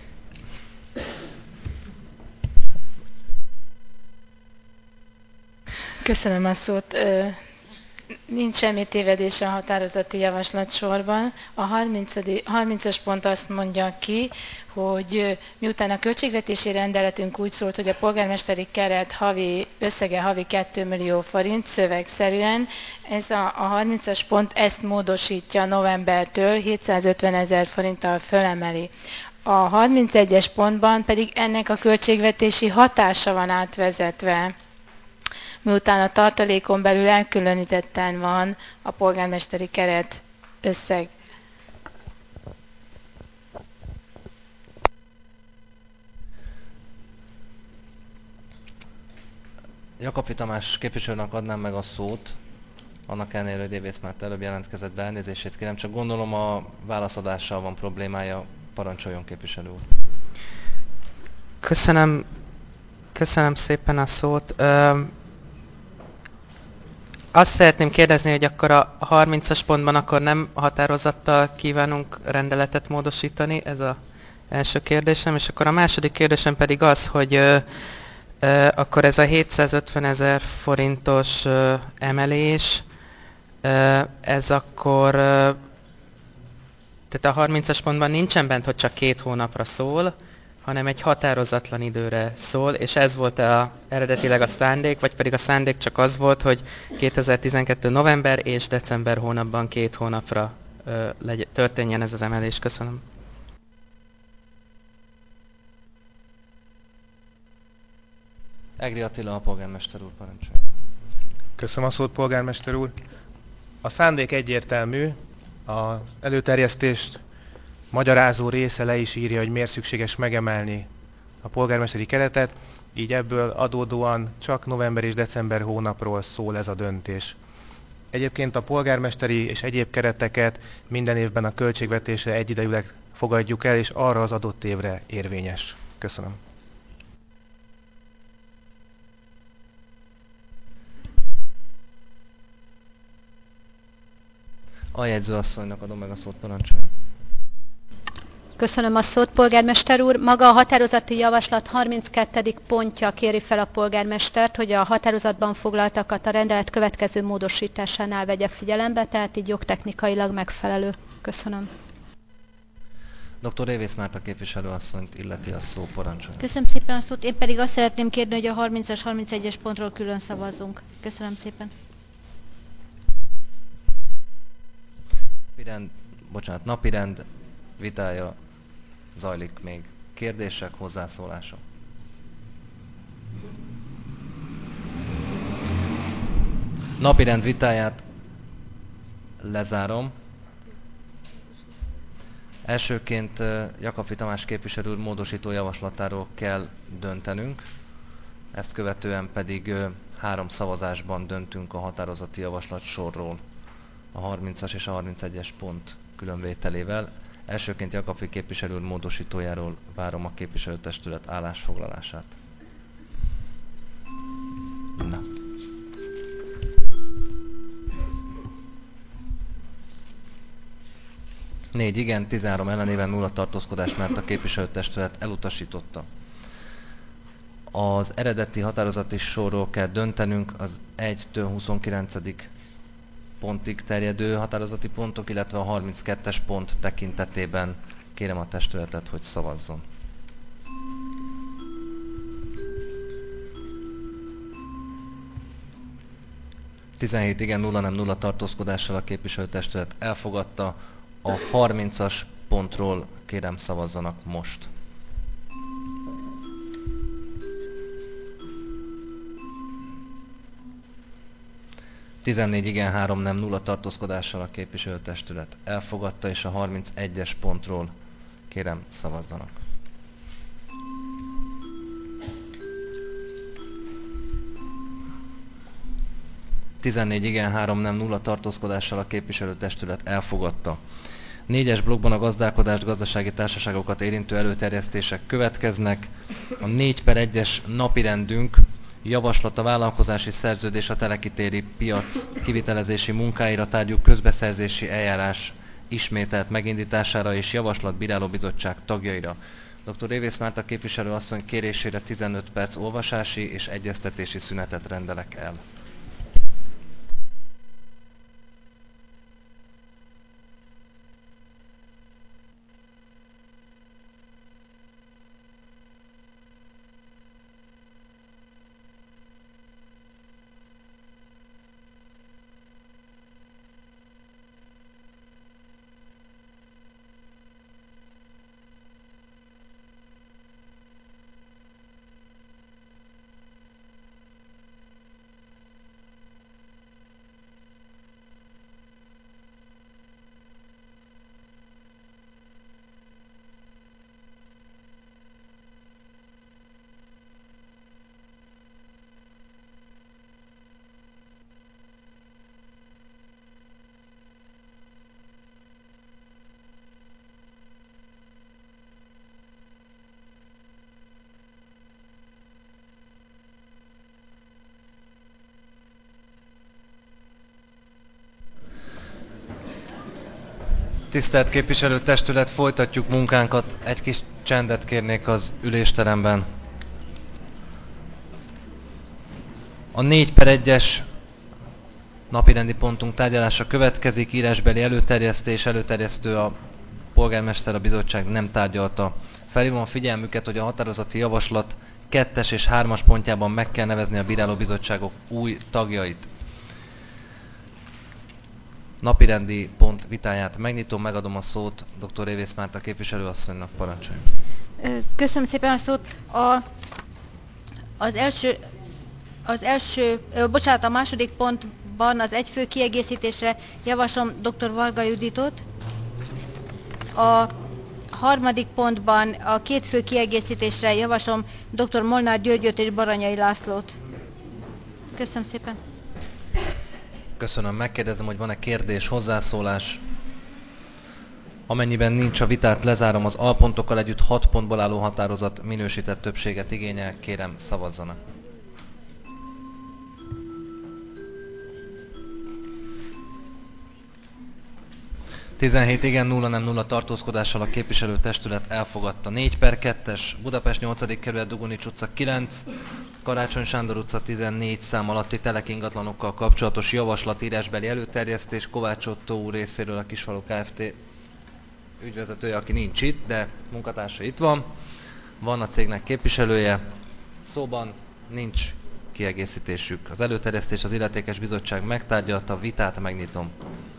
Köszönöm a szót. Nincs semmi tévedés a határozati javaslat sorban. A harmincas pont azt mondja ki, hogy miután a költségvetési rendeletünk úgy szólt, hogy a polgármesteri keret havi, összege havi két millió forint szövegszerűen, ez a, a harmincas pont ezt módosítja novembertől hétszázötven ezer forinttal fölemeli. A harmincegyes pontban pedig ennek a költségvetési hatása van átvezetve, miután a tartalékon belül elkülönítetten van a polgármesteri keret összeg. Jakabfi Tamás képviselőnek adnám meg a szót, annak ellenére, hogy Dévész már előbb jelentkezett be, elnézését kérem, csak gondolom a válaszadással van problémája. Parancsoljon, képviselő úr. Köszönöm, köszönöm szépen a szót. Ö, azt szeretném kérdezni, hogy akkor a harmincas pontban akkor nem határozattal kívánunk rendeletet módosítani, ez az első kérdésem, és akkor a második kérdésem pedig az, hogy ö, ö, akkor ez a hétszázötven ezer forintos ö, emelés, ö, ez akkor, ö, tehát a harmincas pontban nincsen bent, hogy csak két hónapra szól, hanem egy határozatlan időre szól, és ez volt a, eredetileg a szándék, vagy pedig a szándék csak az volt, hogy kétezer-tizenkettő. november és december hónapban két hónapra ö, legy- történjen ez az emelés. Köszönöm. Egri Attila, a polgármester úr, parancsoljon. Köszönöm a szót, polgármester úr. A szándék egyértelmű, az előterjesztést magyarázó része le is írja, hogy miért szükséges megemelni a polgármesteri keretet, így ebből adódóan csak november és december hónapról szól ez a döntés. Egyébként a polgármesteri és egyéb kereteket minden évben a költségvetésre egyidejűleg fogadjuk el, és arra az adott évre érvényes. Köszönöm. A jegyzőasszonynak adom meg a szót, parancsoljon. Köszönöm a szót, polgármester úr. Maga a határozati javaslat harminckettedik pontja kéri fel a polgármestert, hogy a határozatban foglaltakat a rendelet következő módosításánál vegye figyelembe, tehát így jogtechnikailag megfelelő. Köszönöm. doktor Révész Márta képviselőasszonyt illeti a szó, parancsolja. Köszönöm szépen a szót. Én pedig azt szeretném kérni, hogy a harmincas, harmincegyes pontról külön szavazzunk. Köszönöm szépen. Napirend, bocsánat, napirend vitája zajlik még. Kérdések, hozzászólások? Napirend vitáját lezárom. Elsőként Jakabfi Tamás képviselő úr módosító javaslatáról kell döntenünk, ezt követően pedig három szavazásban döntünk a határozati javaslat sorról, a harmincas és a harmincegyes pont különvételével. Elsőként Jakabfi képviselő úr módosítójáról várom a képviselőtestület állásfoglalását. Na. négy igen, tizenhárom ellenében nulla tartózkodás, mert a képviselőtestület elutasította. Az eredeti határozati sorról kell döntenünk, az egytől huszonkilencedik pontig terjedő határozati pontok, illetve a harminckettes pont tekintetében kérem a testületet, hogy szavazzon. tizenhét igen, nulla nem, nulla tartózkodással a képviselőtestület elfogadta. A harmincas pontról kérem szavazzanak most. tizennégy igen, három nem, nulla tartózkodással a képviselőtestület elfogadta, és a harmincegyes pontról kérem szavazzanak. tizennégy igen, három nem, nulla tartózkodással a képviselőtestület elfogadta. Négyes blokkban a gazdálkodást, gazdasági társaságokat érintő előterjesztések következnek. A négy per egyes napirendünk javaslat a vállalkozási szerződés a telekitéri piac kivitelezési munkáira tárgyú közbeszerzési eljárás ismételt megindítására és javaslat bírálóbizottság tagjaira. doktor Révész Márta képviselő asszony kérésére tizenöt perc olvasási és egyeztetési szünetet rendelek el. Tisztelt képviselőtestület, folytatjuk munkánkat. Egy kis csendet kérnék az ülésteremben. A négy per egyes napirendi pontunk tárgyalása következik. Írásbeli előterjesztés, előterjesztő a polgármester, a bizottság nem tárgyalta. Felhívom a figyelmüket, hogy a határozati javaslat kettes és hármas pontjában meg kell nevezni a bírálóbizottságok új tagjait. Napirendi pont vitáját megnyitom, megadom a szót doktor Révész Márta képviselőasszonynak, parancsoljon. Köszönöm szépen a szót. A, az első, az első, bocsánat, a második pontban az egyfő kiegészítésre javaslom dr. Varga Juditot. A harmadik pontban a két fő kiegészítésre javaslom dr. Molnár Györgyöt és Baranyai Lászlót. Köszönöm szépen. Köszönöm, megkérdezem, hogy van-e kérdés, hozzászólás. Amennyiben nincs, a vitát lezárom, az alpontokkal együtt hat pontból álló határozat minősített többséget igényel, kérem szavazzanak. tizenhét igen, nulla nem, nulla tartózkodással a képviselőtestület elfogadta. négy per kettes Budapest nyolcadik kerület, Dugonics utca kilenc, Karácsony Sándor utca tizennégy szám alatti telekingatlanokkal kapcsolatos javaslat írásbeli előterjesztés Kovács Ottó úr részéről, a Kisfalu Kft. ügyvezetője, aki nincs itt, de munkatársa itt van. Van a cégnek képviselője. Szóban nincs kiegészítésük. Az előterjesztés az illetékes bizottság megtárgyalta, vitát megnyitom.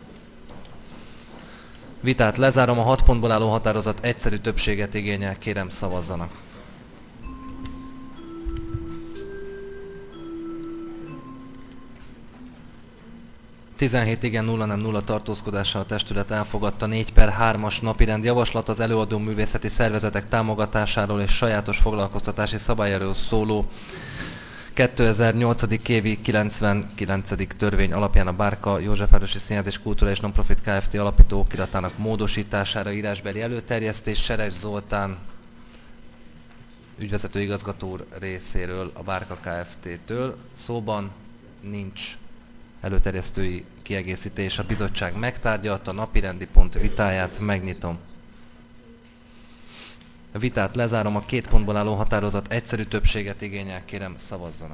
Vitát lezárom, a hat pontból álló határozat egyszerű többséget igényel, kérem szavazzanak. tizenhét igen, nulla nem, nulla tartózkodással a testület elfogadta négy per hármas napirend javaslat az előadó művészeti szervezetek támogatásáról és sajátos foglalkoztatási szabályáról szóló kétezer-nyolc. évi kilencvenkilencedik törvény alapján a Bárka Józsefvárosi Színház és Kultúra és Nonprofit Kft. Alapító okiratának módosítására írásbeli előterjesztés. Seres Zoltán ügyvezető igazgató úr részéről a Bárka Kft.-től. Szóban nincs előterjesztői kiegészítés. A bizottság megtárgyalta, a napirendi pont vitáját megnyitom. A vitát lezárom, a két pontból álló határozat egyszerű többséget igényel, kérem szavazzanak.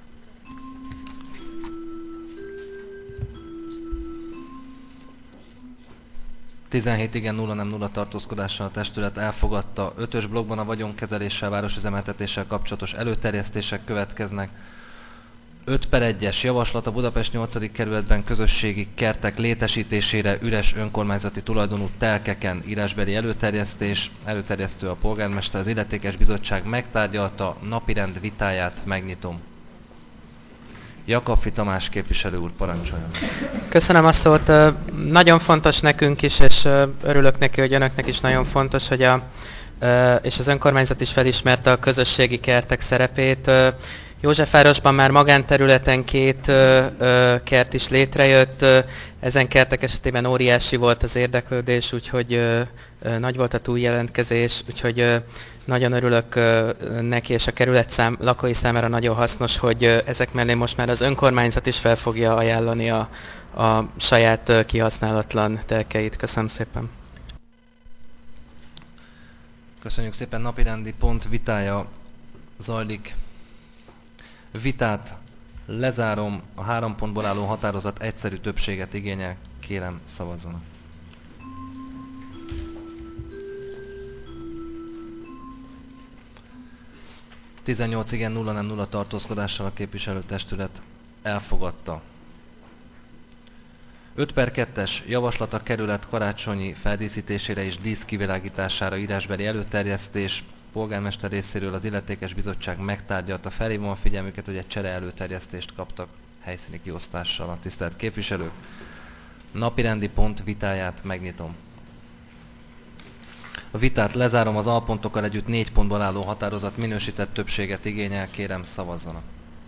tizenhét igen, nulla nem, nulla tartózkodással a testület elfogadta. ötös blokkban a vagyonkezeléssel, városüzemeltetéssel kapcsolatos előterjesztések következnek. öt per egyes javaslat a Budapest nyolcadik kerületben közösségi kertek létesítésére üres önkormányzati tulajdonú telkeken írásbeli előterjesztés. Előterjesztő a polgármester, az illetékes bizottság megtárgyalta, napirend vitáját megnyitom. Jakabfi Tamás képviselő úr, parancsoljon. Köszönöm a szót. Nagyon fontos nekünk is, és örülök neki, hogy önöknek is nagyon fontos, hogy a, és az önkormányzat is felismerte a közösségi kertek szerepét. Józsefvárosban már magánterületen két ö, ö, kert is létrejött, ezen kertek esetében óriási volt az érdeklődés, úgyhogy ö, ö, nagy volt a túljelentkezés, úgyhogy ö, nagyon örülök ö, neki, és a kerület szám, lakói számára nagyon hasznos, hogy ö, ezek mellé most már az önkormányzat is fel fogja ajánlani a, a saját ö, kihasználatlan telkeit. Köszönöm szépen. Köszönjük szépen, napirendi pont vitája zajlik. Vitát lezárom, a három pontból álló határozat egyszerű többséget igényel, kérem szavazzanak. tizennyolc igen, nulla nem, nulla tartózkodással a képviselőtestület elfogadta. öt per kettes javaslat a kerület karácsonyi feldíszítésére és díszkivilágítására írásbeli előterjesztés. Polgármester részéről az illetékes bizottság megtárgyalta, felhívom a figyelmüket, hogy egy csere előterjesztést kaptak helyszíni kiosztással a tisztelt képviselők. Napirendi pont vitáját megnyitom. A vitát lezárom, az alpontokkal együtt négy pontból álló határozat minősített többséget igényel, kérem szavazzanak.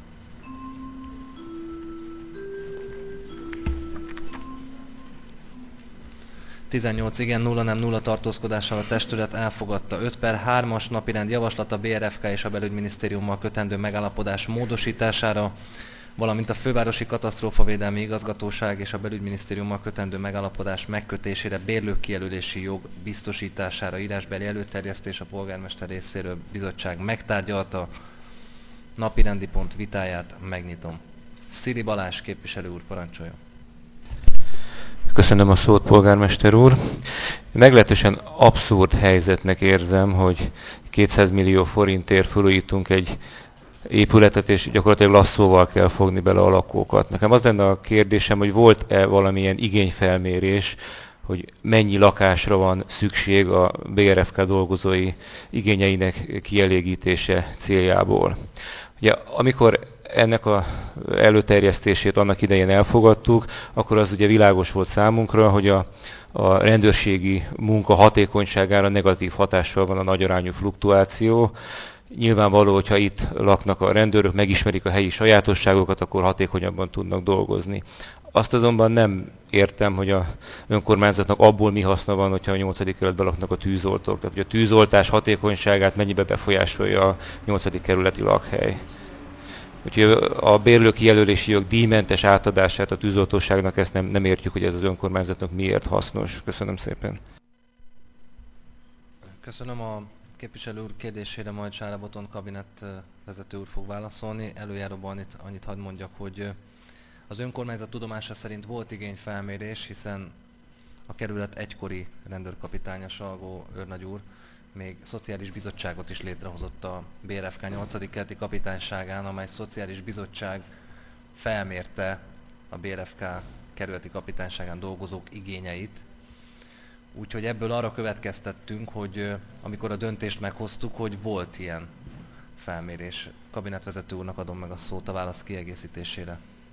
tizennyolc igen, nulla nem, nulla tartózkodással a testület elfogadta. öt per hármas napirend javaslat a bé er ef ká és a belügyminisztériummal kötendő megállapodás módosítására, valamint a Fővárosi Katasztrófavédelmi Igazgatóság és a belügyminisztériummal kötendő megállapodás megkötésére bérlőkijelölési jog biztosítására írásbeli előterjesztés. A polgármester részéről bizottság megtárgyalta, napirendi pont vitáját megnyitom. Szili Balázs képviselő úr, parancsoljon. Köszönöm a szót, polgármester úr. Meglehetősen abszurd helyzetnek érzem, hogy kétszáz millió forintért felújítunk egy épületet, és gyakorlatilag lasszóval kell fogni bele a lakókat. Nekem az lenne a kérdésem, hogy volt-e valamilyen igényfelmérés, hogy mennyi lakásra van szükség a bé er ef ká dolgozói igényeinek kielégítése céljából. Ugye, amikor ennek az előterjesztését annak idején elfogadtuk, akkor az ugye világos volt számunkra, hogy a, a rendőrségi munka hatékonyságára negatív hatással van a nagyarányú fluktuáció. Nyilvánvaló, hogyha itt laknak a rendőrök, megismerik a helyi sajátosságokat, akkor hatékonyabban tudnak dolgozni. Azt azonban nem értem, hogy a önkormányzatnak abból mi haszna van, hogyha a nyolcadik kerületben laknak a tűzoltók. Tehát, hogy a tűzoltás hatékonyságát mennyibe befolyásolja a nyolcadik kerületi lakhely. Úgyhogy a bérlőkijelölési jog díjmentes átadását a tűzoltóságnak, ezt nem, nem értjük, hogy ez az önkormányzatnak miért hasznos. Köszönöm szépen. Köszönöm a képviselő úr kérdésére, majd Sára Boton kabinett vezető úr fog válaszolni. Előjáróban annyit, annyit hadd mondjak, hogy az önkormányzat tudomása szerint volt igényfelmérés, hiszen a kerület egykori rendőrkapitánya, Salgó őrnagy úr még szociális bizottságot is létrehozott a bé er ef ká nyolcadik keleti kapitányságán, amely szociális bizottság felmérte a bé er ef ká kerületi kapitányságán dolgozók igényeit. Úgyhogy ebből arra következtettünk, hogy amikor a döntést meghoztuk, hogy volt ilyen felmérés. Kabinetvezető úrnak adom meg a szót a válasz kiegészítésére.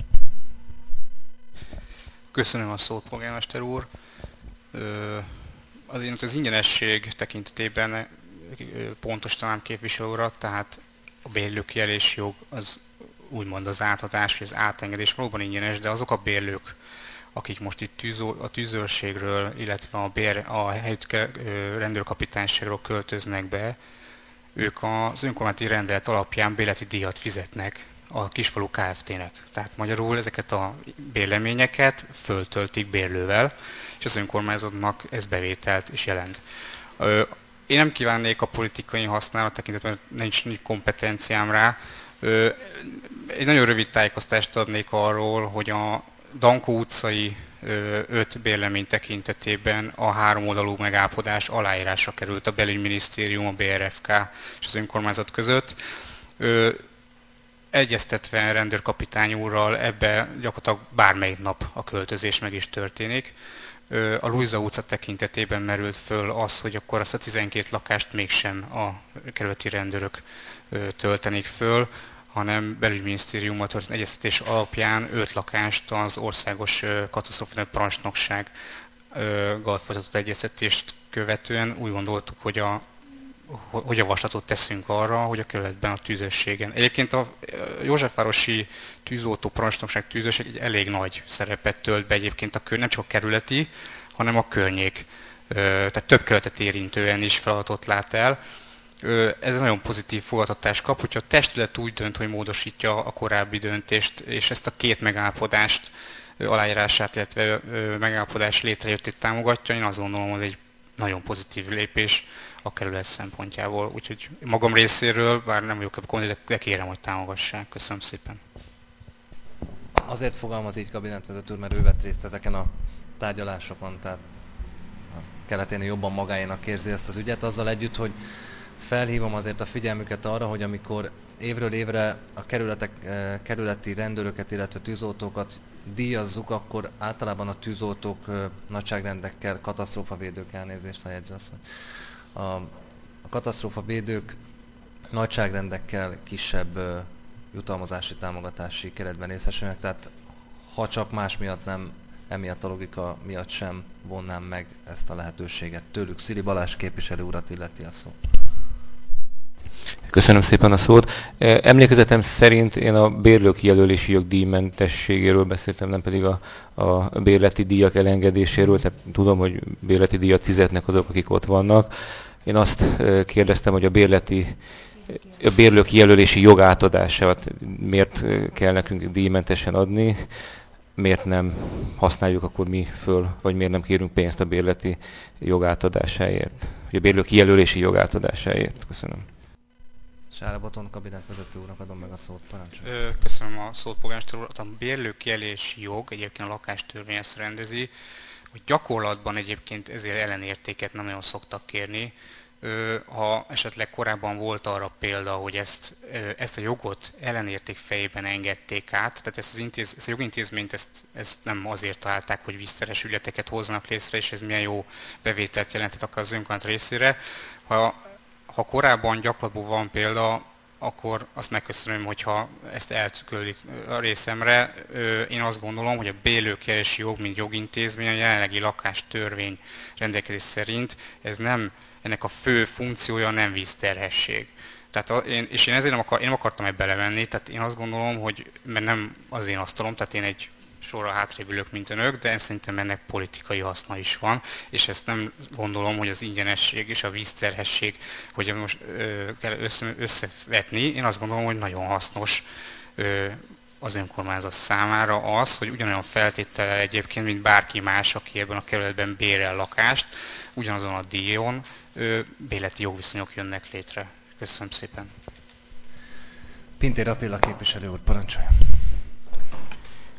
Köszönöm a szót, polgármester úr. Azért az ingyenesség tekintetében pontosítanám képviselő urat, tehát a bérlőkijelölési jog az úgymond az átadás, vagy az átengedés valóban ingyenes, de azok a bérlők, akik most itt tűző, a tűzőrségről, illetve a, bér, a helyi rendőrkapitányságról költöznek be, ők az önkormányzati rendelet alapján bérleti díjat fizetnek a Kisfalu Kft-nek. Tehát magyarul ezeket a bérleményeket föltöltik bérlővel, és az önkormányzatnak ez bevételt is jelent. Én nem kívánnék a politikai használat tekintetben, nincs kompetenciám rá. Egy nagyon rövid tájékoztást adnék arról, hogy a Dankó utcai öt bérlemény tekintetében a háromoldalú megállapodás aláírásra került a belügyminisztérium, a bé er ef ká és az önkormányzat között. Egyeztetve rendőrkapitány úrral ebbe gyakorlatilag bármelyik nap a költözés meg is történik. A Lujza utca tekintetében merült föl az, hogy akkor azt a tizenkét lakást mégsem a kerületi rendőrök töltenék föl, hanem belügyminisztériummal történt egyeztetés alapján öt lakást az országos katasztrófavédelmi parancsnoksággal folytatott egyeztetést követően úgy gondoltuk, hogy a hogy javaslatot teszünk arra, hogy a kerületben a tűzőrségen. Egyébként a Józsefvárosi tűzoltó parancsnokság tűzőrség egy elég nagy szerepet tölt be egyébként a kör, nem csak a kerületi, hanem a környék. Tehát több kerületet érintően is feladatot lát el. Ez nagyon pozitív fogadtatást kap, hogyha a testület úgy dönt, hogy módosítja a korábbi döntést, és ezt a két megállapodást, aláírását, illetve megállapodás létrejöttét támogatja, én azt gondolom, hogy egy nagyon pozitív lépés a kerület szempontjából. Úgyhogy magam részéről, bár nem vagyok ebben, de kérem, hogy támogassák. Köszönöm szépen. Azért fogalmaz így kabinetvezető úr, mert ő vett részt ezeken a tárgyalásokon, tehát a keleténél jobban magáénak érzi ezt az ügyet, azzal együtt, hogy felhívom azért a figyelmüket arra, hogy amikor évről évre a kerületek, kerületi rendőröket, illetve tűzoltókat díjazzuk, akkor általában a tűzoltók nagyságrendekkel, katasztrófavédők, elnézést, ha jegyzesz, a, a katasztrófavédők nagyságrendekkel kisebb jutalmazási, támogatási keretben részesülnek, tehát ha csak más miatt nem, emiatt a logika miatt sem vonnám meg ezt a lehetőséget tőlük. Szili Balázs képviselő urat illeti a szó. Köszönöm szépen a szót. Emlékezetem szerint én a bérlőkijelölési jog díjmentességéről beszéltem, nem pedig a, a bérleti díjak elengedéséről, tehát tudom, hogy bérleti díjat fizetnek azok, akik ott vannak. Én azt kérdeztem, hogy a bérleti a bérlőkijelölési jog átadását miért kell nekünk díjmentesen adni, miért nem használjuk akkor mi föl, vagy miért nem kérünk pénzt a bérleti jog átadásáért, vagy a bérlőkijelölési jog átadásáért. Köszönöm. Sára Boton kabinetvezető úrnak adom meg a szót, parancsolja. Köszönöm a szót, polgármester úr. A bérlőkijelölési jog egyébként a lakástörvény ezt rendezi, hogy gyakorlatban egyébként ezért ellenértéket nem nagyon szoktak kérni. Ha esetleg korábban volt arra példa, hogy ezt, ezt a jogot ellenérték fejében engedték át, tehát ezt, az intéz, ezt a jogintézményt ezt, ezt nem azért találták, hogy vízszeres ügyleteket hoznak létre, és ez milyen jó bevételt jelentett akár az önkormányzat részére. Ha, ha korábban gyakorlatban van példa, akkor azt megköszönöm, hogyha ezt elküldik a részemre. Én azt gondolom, hogy a bérlőkijelölési jog, mint jogintézmény, a jelenlegi lakástörvény rendelkezés szerint ez nem, ennek a fő funkciója nem vízterhesség. Tehát én, és én ezért nem, akar, én nem akartam ebbe belemenni, tehát én azt gondolom, hogy mert nem az én asztalom, tehát én egy sorra hátrébb ülök, mint önök, de szerintem ennek politikai haszna is van, és ezt nem gondolom, hogy az ingyenesség és a vízterhesség, hogy most ö, kell össze, összevetni, én azt gondolom, hogy nagyon hasznos ö, az önkormányzat számára az, hogy ugyanolyan feltétele egyébként, mint bárki más, aki ebben a kerületben bérel lakást, ugyanazon a díjon ö, bérleti jogviszonyok jönnek létre. Köszönöm szépen. Pintér Attila képviselő úr, parancsolja.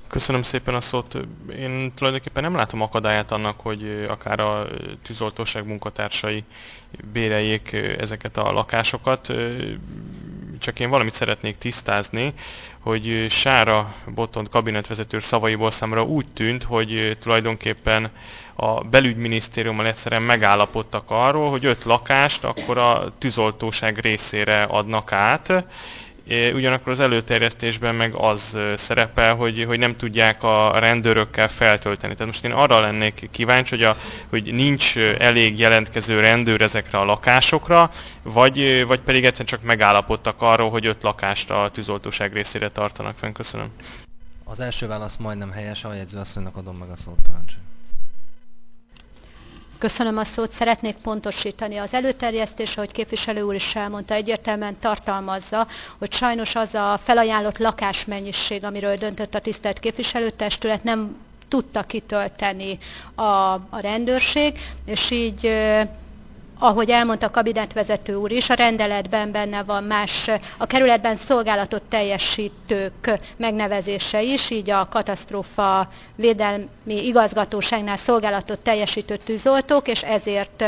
Köszönöm szépen a szót. Én tulajdonképpen nem látom akadályát annak, hogy akár a tűzoltóság munkatársai béreljék ezeket a lakásokat. Csak én valamit szeretnék tisztázni, hogy Sára Botont kabinetvezető szavaiból számra úgy tűnt, hogy tulajdonképpen a belügyminisztériummal egyszerűen megállapodtak arról, hogy öt lakást akkor a tűzoltóság részére adnak át. Ugyanakkor az előterjesztésben meg az szerepel, hogy, hogy nem tudják a rendőrökkel feltölteni. Tehát most én arra lennék kíváncsi, hogy, a, hogy nincs elég jelentkező rendőr ezekre a lakásokra, vagy, vagy pedig egyszerűen csak megállapodtak arról, hogy öt lakást a tűzoltóság részére tartanak fenn. Köszönöm. Az első válasz majdnem helyes, a jegyzőasszonynak adom meg a szót, parancsolj. Köszönöm a szót. Szeretnék pontosítani. Az előterjesztés, ahogy képviselő úr is elmondta, egyértelműen tartalmazza, hogy sajnos az a felajánlott lakásmennyiség, amiről döntött a tisztelt képviselőtestület, nem tudta kitölteni a, a rendőrség, és így ahogy elmondta a kabinetvezető úr is, a rendeletben benne van más, a kerületben szolgálatot teljesítők megnevezése is, így a katasztrófa védelmi igazgatóságnál szolgálatot teljesítő tűzoltók, és ezért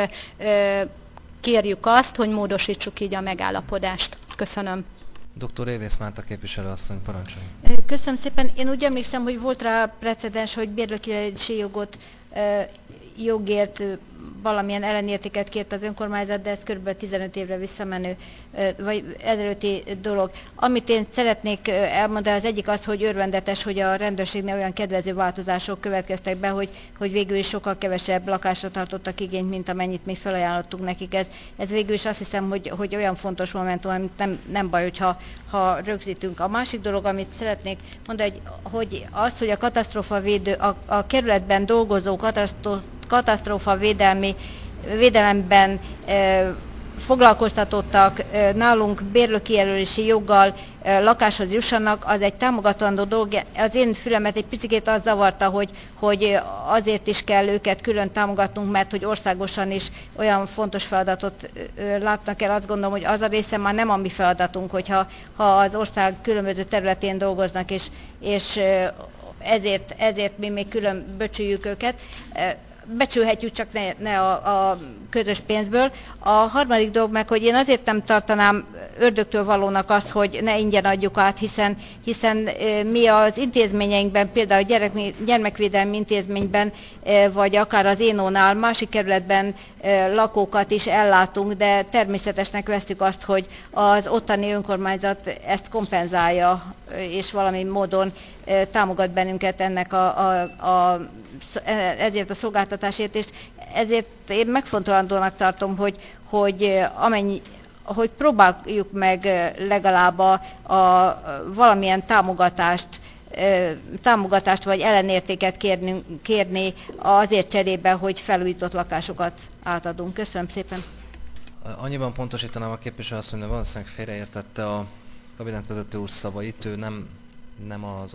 kérjük azt, hogy módosítsuk így a megállapodást. Köszönöm. doktor Évész Márta képviselőasszony, parancsolj. Köszönöm szépen. Én úgy emlékszem, hogy volt rá precedens, hogy bérlőkilési jogot jogért valamilyen ellenértéket kért az önkormányzat, de ez kb. tizenöt évre visszamenő, vagy ezelőtti dolog. Amit én szeretnék elmondani, az egyik az, hogy örvendetes, hogy a rendőrségnél olyan kedvező változások következtek be, hogy, hogy végül is sokkal kevesebb lakásra tartottak igényt, mint amennyit mi felajánlottunk nekik. Ez, ez végül is azt hiszem, hogy, hogy olyan fontos momentum, amit nem, nem baj, hogyha ha rögzítünk. A másik dolog, amit szeretnék mondani, hogy, hogy az, hogy a katasztrófavédő, a, a kerületben dolgozó katasztrófa katasztrófa védelmi, védelemben e, foglalkoztatottak e, nálunk bérlőkijelölési joggal e, lakáshoz jussanak, az egy támogatandó dolog. Az én fülemet egy picit az zavarta, hogy, hogy azért is kell őket külön támogatnunk, mert hogy országosan is olyan fontos feladatot e, látnak el. Azt gondolom, hogy az a része már nem a mi feladatunk, hogyha ha az ország különböző területén dolgoznak, és, és e, ezért, ezért mi még külön becsüljük őket. E, becsülhetjük, csak ne, ne a, a közös pénzből. A harmadik dolog meg, hogy én azért nem tartanám ördögtől valónak azt, hogy ne ingyen adjuk át, hiszen, hiszen e, mi az intézményeinkben, például a gyerek, gyermekvédelmi intézményben, e, vagy akár az Énónál, másik kerületben e, lakókat is ellátunk, de természetesnek vesszük azt, hogy az ottani önkormányzat ezt kompenzálja, és valami módon e, támogat bennünket ennek a, a, a ezért a szolgáltatásért, és ezért én megfontolandónak tartom, hogy, hogy, amennyi, hogy próbáljuk meg legalább a, a valamilyen támogatást, támogatást vagy ellenértéket kérni, kérni azért cserébe, hogy felújított lakásokat átadunk. Köszönöm szépen. Annyiban pontosítanám a képviselő azt, hogy valószínűleg félreértette a kabinetvezető úr szavait, ő nem, nem az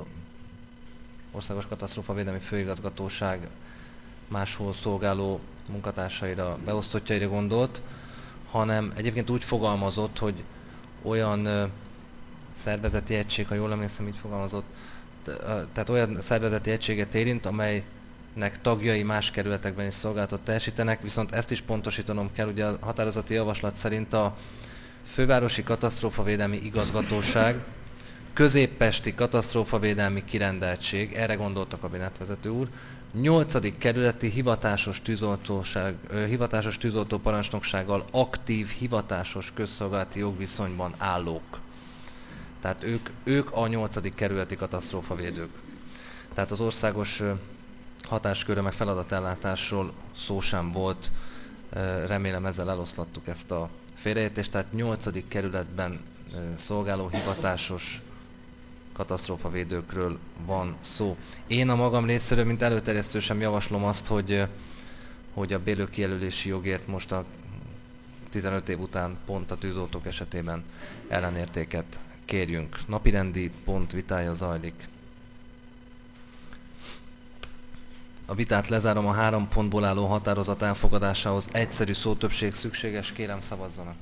Országos Katasztrófavédelmi Főigazgatóság máshol szolgáló munkatársaira, beosztottjaira gondolt, hanem egyébként úgy fogalmazott, hogy olyan ö, szervezeti egység, ha jól emlékszem, így fogalmazott, tehát olyan szervezeti egységet érint, amelynek tagjai más kerületekben is szolgálatot teljesítenek, viszont ezt is pontosítanom kell, ugye a határozati javaslat szerint a Fővárosi Katasztrófavédelmi Igazgatóság, Középpesti Katasztrófavédelmi Kirendeltség, erre gondolt a kabinetvezető úr, nyolcadik kerületi hivatásos tűzoltóság, hivatásos tűzoltó parancsnoksággal aktív hivatásos közszolgálati jogviszonyban állók. Tehát ők, ők a nyolcadik kerületi katasztrófavédők. Tehát az országos hatáskörre meg feladatellátásról szó sem volt, remélem ezzel eloszlattuk ezt a félreértést, tehát nyolcadik kerületben szolgáló hivatásos katasztrófavédőkről van szó. Én a magam részéről, mint előterjesztő sem javaslom azt, hogy, hogy a bérlőkijelölési jogért most a tizenöt év után pont a tűzoltók esetében ellenértéket kérjünk. Napirendi pont vitája zajlik. A vitát lezárom, a három pontból álló határozat elfogadásához egyszerű szótöbbség szükséges, kérem szavazzanak.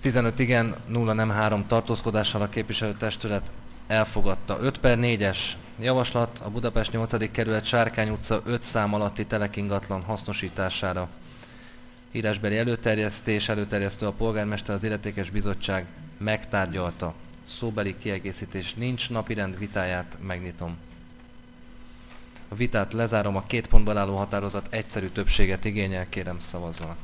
tizenöt igen, nulla nem, három tartózkodással a képviselőtestület elfogadta. öt per négyes javaslat a Budapest nyolcadik kerület Sárkány utca öt szám alatti telekingatlan hasznosítására. Írásbeli előterjesztés, előterjesztő a polgármester, az illetékes bizottság megtárgyalta. Szóbeli kiegészítés nincs, napirend vitáját megnyitom. A vitát lezárom, a két pontból álló határozat egyszerű többséget igényel, kérem szavazzanak.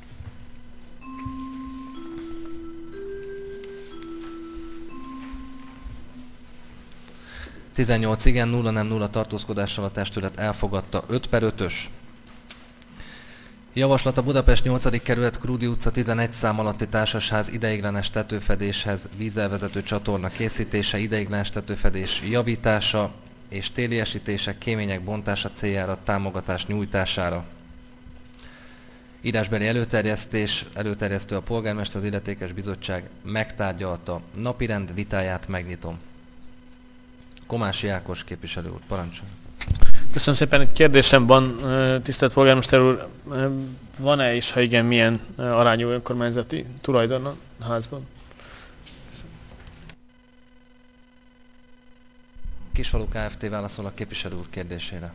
tizennyolc igen, nulla nem, nulla tartózkodással a testület elfogadta. öt per ötös. Javaslat a Budapest nyolcadik kerület Krúdi utca tizenegy szám alatti társasház ideiglenes tetőfedéshez vízelvezető csatorna készítése, ideiglenes tetőfedés javítása és téliesítése, kémények bontása céljára támogatás nyújtására. Írásbeli előterjesztés, előterjesztő a polgármester, az illetékes bizottság megtárgyalta. Napirend vitáját megnyitom. Komási Ákos képviselő úr, parancsoljon. Köszönöm szépen, egy kérdésem van, tisztelt polgármester úr, van-e és ha igen, milyen arányú önkormányzati tulajdon a házban? Kisfalu Kft. Válaszol a képviselő úr kérdésére.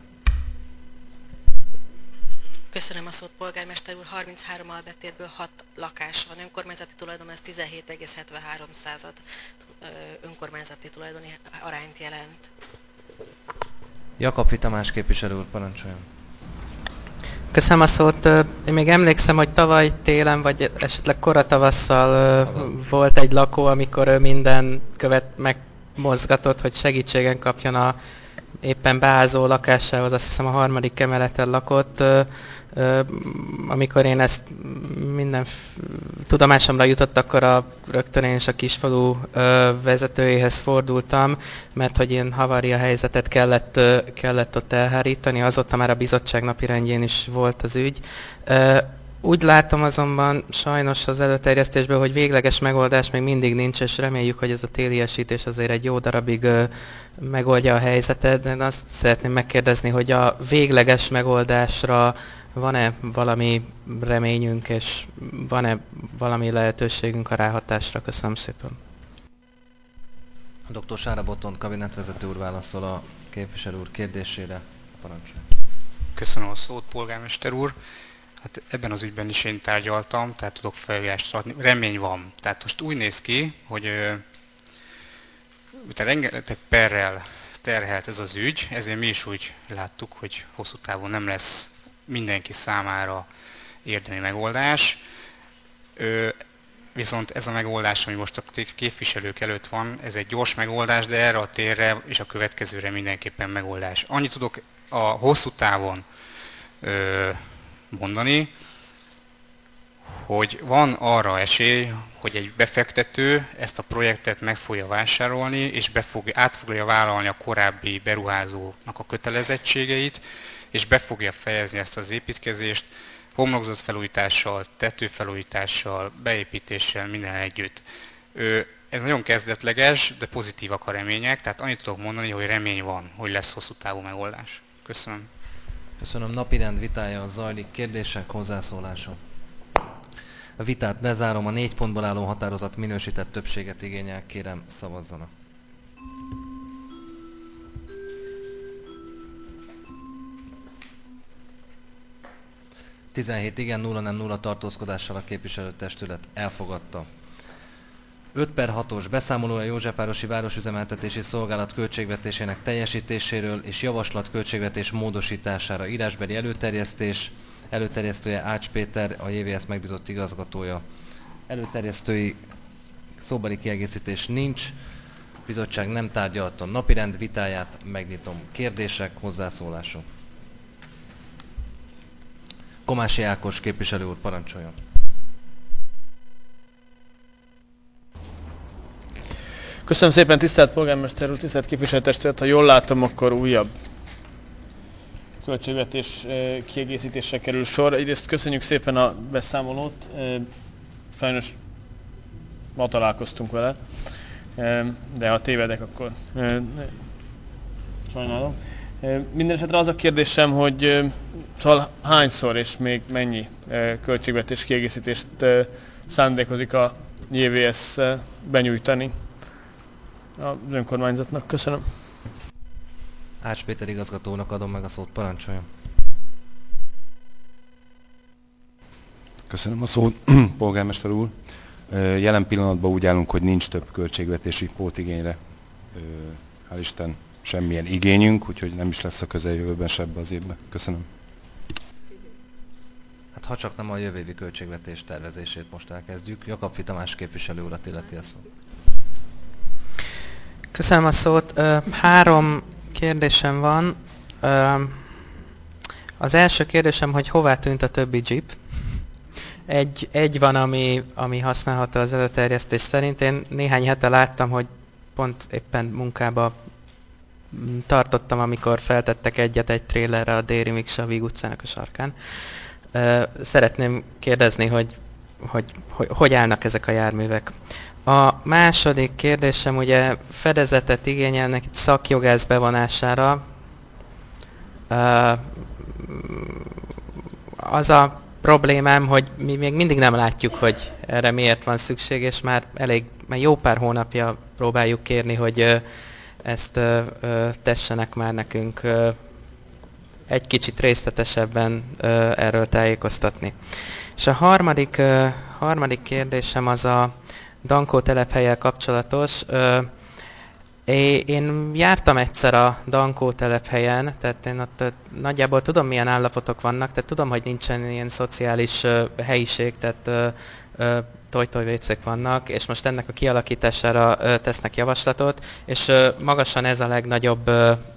Köszönöm a szót, polgármester úr. harminchárom albetétből hat lakás van önkormányzati tulajdon, ez tizenhét egész hetvenhárom század önkormányzati tulajdoni arányt jelent. Jakab Tamás képviselő úr, parancsoljon. Köszönöm a szót. Én még emlékszem, hogy tavaly télen, vagy esetleg kora tavasszal volt egy lakó, amikor ő minden követ megmozgatott, hogy segítségen kapjon a éppen beázó lakásához, azt hiszem a harmadik emeleten lakott. Amikor én ezt minden tudomásomra jutott, akkor a, rögtön én is a Kisfalu vezetőjéhez fordultam, mert hogy ilyen havária helyzetet kellett, kellett ott elhárítani, azóta már a bizottság napirendjén is volt az ügy. Úgy látom azonban sajnos az előterjesztésből, hogy végleges megoldás még mindig nincs, és reméljük, hogy ez a téliesítés azért egy jó darabig megoldja a helyzetet. De azt szeretném megkérdezni, hogy a végleges megoldásra van-e valami reményünk, és van-e valami lehetőségünk a ráhatásra? Köszönöm szépen. doktor Sára Botond kabinetvezető úr válaszol a képviselő úr kérdésére. Parancsoljon. Köszönöm a szót, polgármester úr. Hát ebben az ügyben is én tárgyaltam, tehát tudok felhívást adni. Remény van. Tehát most úgy néz ki, hogy uh, rengeteg perrel terhelt ez az ügy, ezért mi is úgy láttuk, hogy hosszú távon nem lesz mindenki számára érdemi megoldás. Ö, viszont ez a megoldás, ami most a képviselők előtt van, ez egy gyors megoldás, de erre a térre és a következőre mindenképpen megoldás. Annyit tudok a hosszú távon ö, mondani, hogy van arra esély, hogy egy befektető ezt a projektet meg fogja vásárolni, és be fog, át fogja vállalni a korábbi beruházónak a kötelezettségeit, és be fogja fejezni ezt az építkezést homlokzatfelújítással, tetőfelújítással, beépítéssel, minden együtt. Ez nagyon kezdetleges, de pozitívak a remények, tehát annyit tudok mondani, hogy remény van, hogy lesz hosszú távú megoldás. Köszönöm. Köszönöm. Napirend vitája zajlik. Kérdések, hozzászólások. A vitát bezárom, a négy pontból álló határozat minősített többséget igényel, kérem szavazzanak. tizenhét igen, nulla nem, nulla tartózkodással a képviselőtestület elfogadta. öt per hatos beszámolója Józsefvárosi Városüzemeltetési Szolgálat költségvetésének teljesítéséről és javaslat költségvetés módosítására. Írásbeli előterjesztés, előterjesztője Ács Péter, a jé vé es megbízott igazgatója. Előterjesztői szóbeli kiegészítés nincs, bizottság nem tárgyalta. Napirend vitáját megnyitom. Kérdések, hozzászólások. Komási Ákos képviselő úr, parancsoljon. Köszönöm szépen, tisztelt polgármester úr, tisztelt képviselőtestület. Ha jól látom, akkor újabb költségvetés kiegészítésre kerül sor. Egyrészt köszönjük szépen a beszámolót. Sajnos ma találkoztunk vele, de ha tévedek, akkor sajnálom. Minden esetre az a kérdésem, hogy szóval hányszor és még mennyi költségvetés kiegészítést szándékozik a jé vé es benyújtani az önkormányzatnak. Köszönöm. Ács Péter igazgatónak adom meg a szót, parancsoljon. Köszönöm a szót, polgármester úr. Jelen pillanatban úgy állunk, hogy nincs több költségvetési pótigényre. Hál' Isten semmilyen igényünk, úgyhogy nem is lesz a közeljövőben se ebbe az évben. Köszönöm. Hát ha csak nem a jövő évi költségvetés tervezését most elkezdjük. Jakab Tamás képviselő urat illeti a szót. Köszönöm a szót. Három kérdésem van. Az első kérdésem, hogy hová tűnt a többi Jeep? Egy, egy van, ami, ami használható az előterjesztés szerint. Én néhány hete láttam, hogy pont éppen munkába tartottam, amikor feltettek egyet egy trélerre a Déri Miksa Víg utcának a sarkán. Szeretném kérdezni, hogy hogy, hogy hogy állnak ezek a járművek. A második kérdésem, ugye fedezetet igényelnek itt szakjogász bevonására. Az a problémám, hogy mi még mindig nem látjuk, hogy erre miért van szükség, és már elég, már jó pár hónapja próbáljuk kérni, hogy ezt tessenek már nekünk egy kicsit részletesebben erről tájékoztatni. És a harmadik, harmadik kérdésem az a Dankó telephelyel kapcsolatos. Én jártam egyszer a Dankó telephelyen, tehát én ott nagyjából tudom, milyen állapotok vannak, tehát tudom, hogy nincsen ilyen szociális helyiség, tehát toj-toj-vécék vannak, és most ennek a kialakítására tesznek javaslatot, és magasan ez a legnagyobb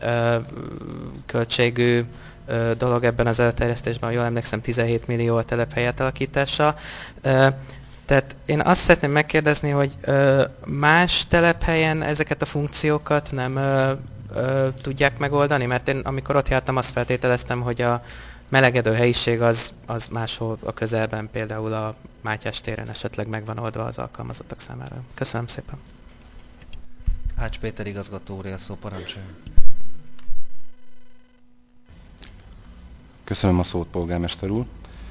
költségű dolog ebben az előterjesztésben, ha jól emlékszem, tizenhét millió a telephely átalakítása. Tehát én azt szeretném megkérdezni, hogy ö, más telephelyen ezeket a funkciókat nem ö, ö, tudják megoldani? Mert én amikor ott jártam, azt feltételeztem, hogy a melegedő helyiség az, az máshol a közelben, például a Mátyás téren esetleg megvan oldva az alkalmazottak számára. Köszönöm szépen. Ács Péter igazgató úr, a szó, parancsoljon. Köszönöm a szót, polgármester úr.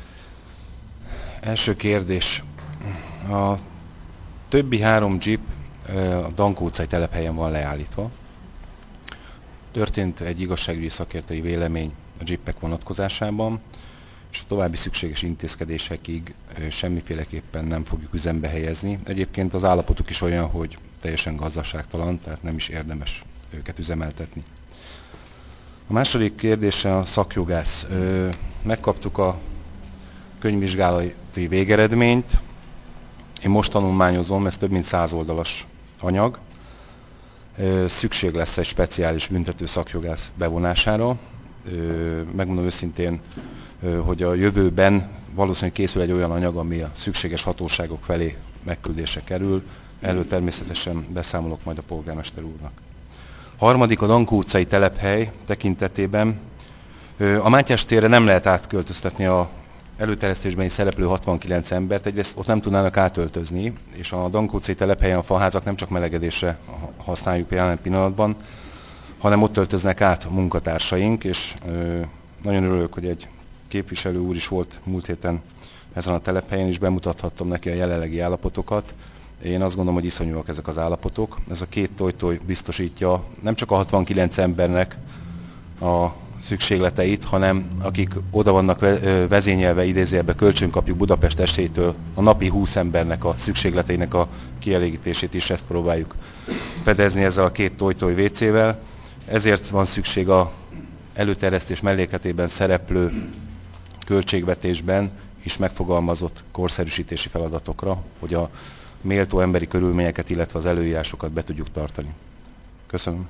Első kérdés. A többi három Jeep a Dankó utcai telephelyen van leállítva. Történt egy igazságügyi szakértői vélemény a Jeepek vonatkozásában, és a további szükséges intézkedésekig semmiféleképpen nem fogjuk üzembe helyezni. Egyébként az állapotuk is olyan, hogy teljesen gazdaságtalan, tehát nem is érdemes őket üzemeltetni. A második kérdése a szakjogász. Megkaptuk a könyvvizsgálati végeredményt. Én most tanulmányozom, ez több mint száz oldalas anyag. Szükség lesz egy speciális büntető szakjogász bevonására. Megmondom őszintén, hogy a jövőben valószínűleg készül egy olyan anyag, ami a szükséges hatóságok felé megküldése kerül. Erről természetesen beszámolok majd a polgármester úrnak. Harmadik, a Dankó utcai telephely tekintetében. A Mátyás térre nem lehet átköltöztetni a előterjesztésben is szereplő hatvankilenc embert, egyrészt ott nem tudnának átöltözni, és a Dankó utcai telephelyen a faházak nem csak melegedésre használjuk jelen pillanatban, hanem ott öltöznek át munkatársaink, és ö, nagyon örülök, hogy egy képviselő úr is volt múlt héten ezen a telephelyen, és bemutathattam neki a jelenlegi állapotokat. Én azt gondolom, hogy iszonyúak ezek az állapotok. Ez a két toj-toj biztosítja nem csak a hatvankilenc embernek a szükségleteit, hanem akik oda vannak vezényelve, idézőjelbe kölcsönkapjuk Budapest esélytől, a napi húsz embernek a szükségleteinek a kielégítését is ezt próbáljuk fedezni ezzel a két toj-toj vécével. Ezért van szükség a előterjesztés mellékletében szereplő költségvetésben is megfogalmazott korszerűsítési feladatokra, hogy a méltó emberi körülményeket, illetve az előírásokat be tudjuk tartani. Köszönöm.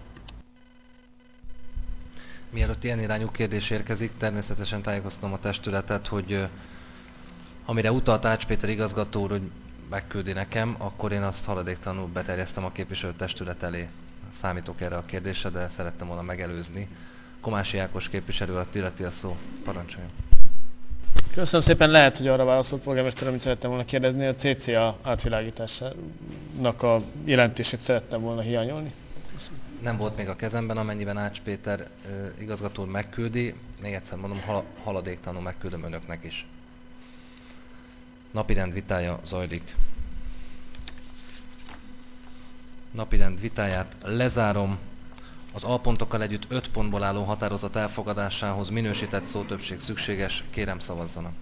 Mielőtt ilyen irányú kérdés érkezik, természetesen tájékoztatom a testületet, hogy amire utalt Ács Péter igazgató úr, hogy megküldi nekem, akkor én azt haladéktalanul beterjesztem a képviselőtestület elé. Számítok erre a kérdésre, de szerettem volna megelőzni. Komási Ákos képviselő alatt illeti a szó. Parancsoljon. Köszönöm szépen, lehet, hogy arra válaszolt polgármester, amit szerettem volna kérdezni, a cé cé á átvilágításának a jelentését szerettem volna hiányolni. Nem volt még a kezemben, amennyiben Ács Péter igazgató megküldi. Még egyszer mondom, haladéktalanul megküldöm önöknek is. Napirend vitája zajlik. Napirend vitáját lezárom. Az alpontokkal együtt öt pontból álló határozat elfogadásához minősített szótöbbség szükséges. Kérem, szavazzanak.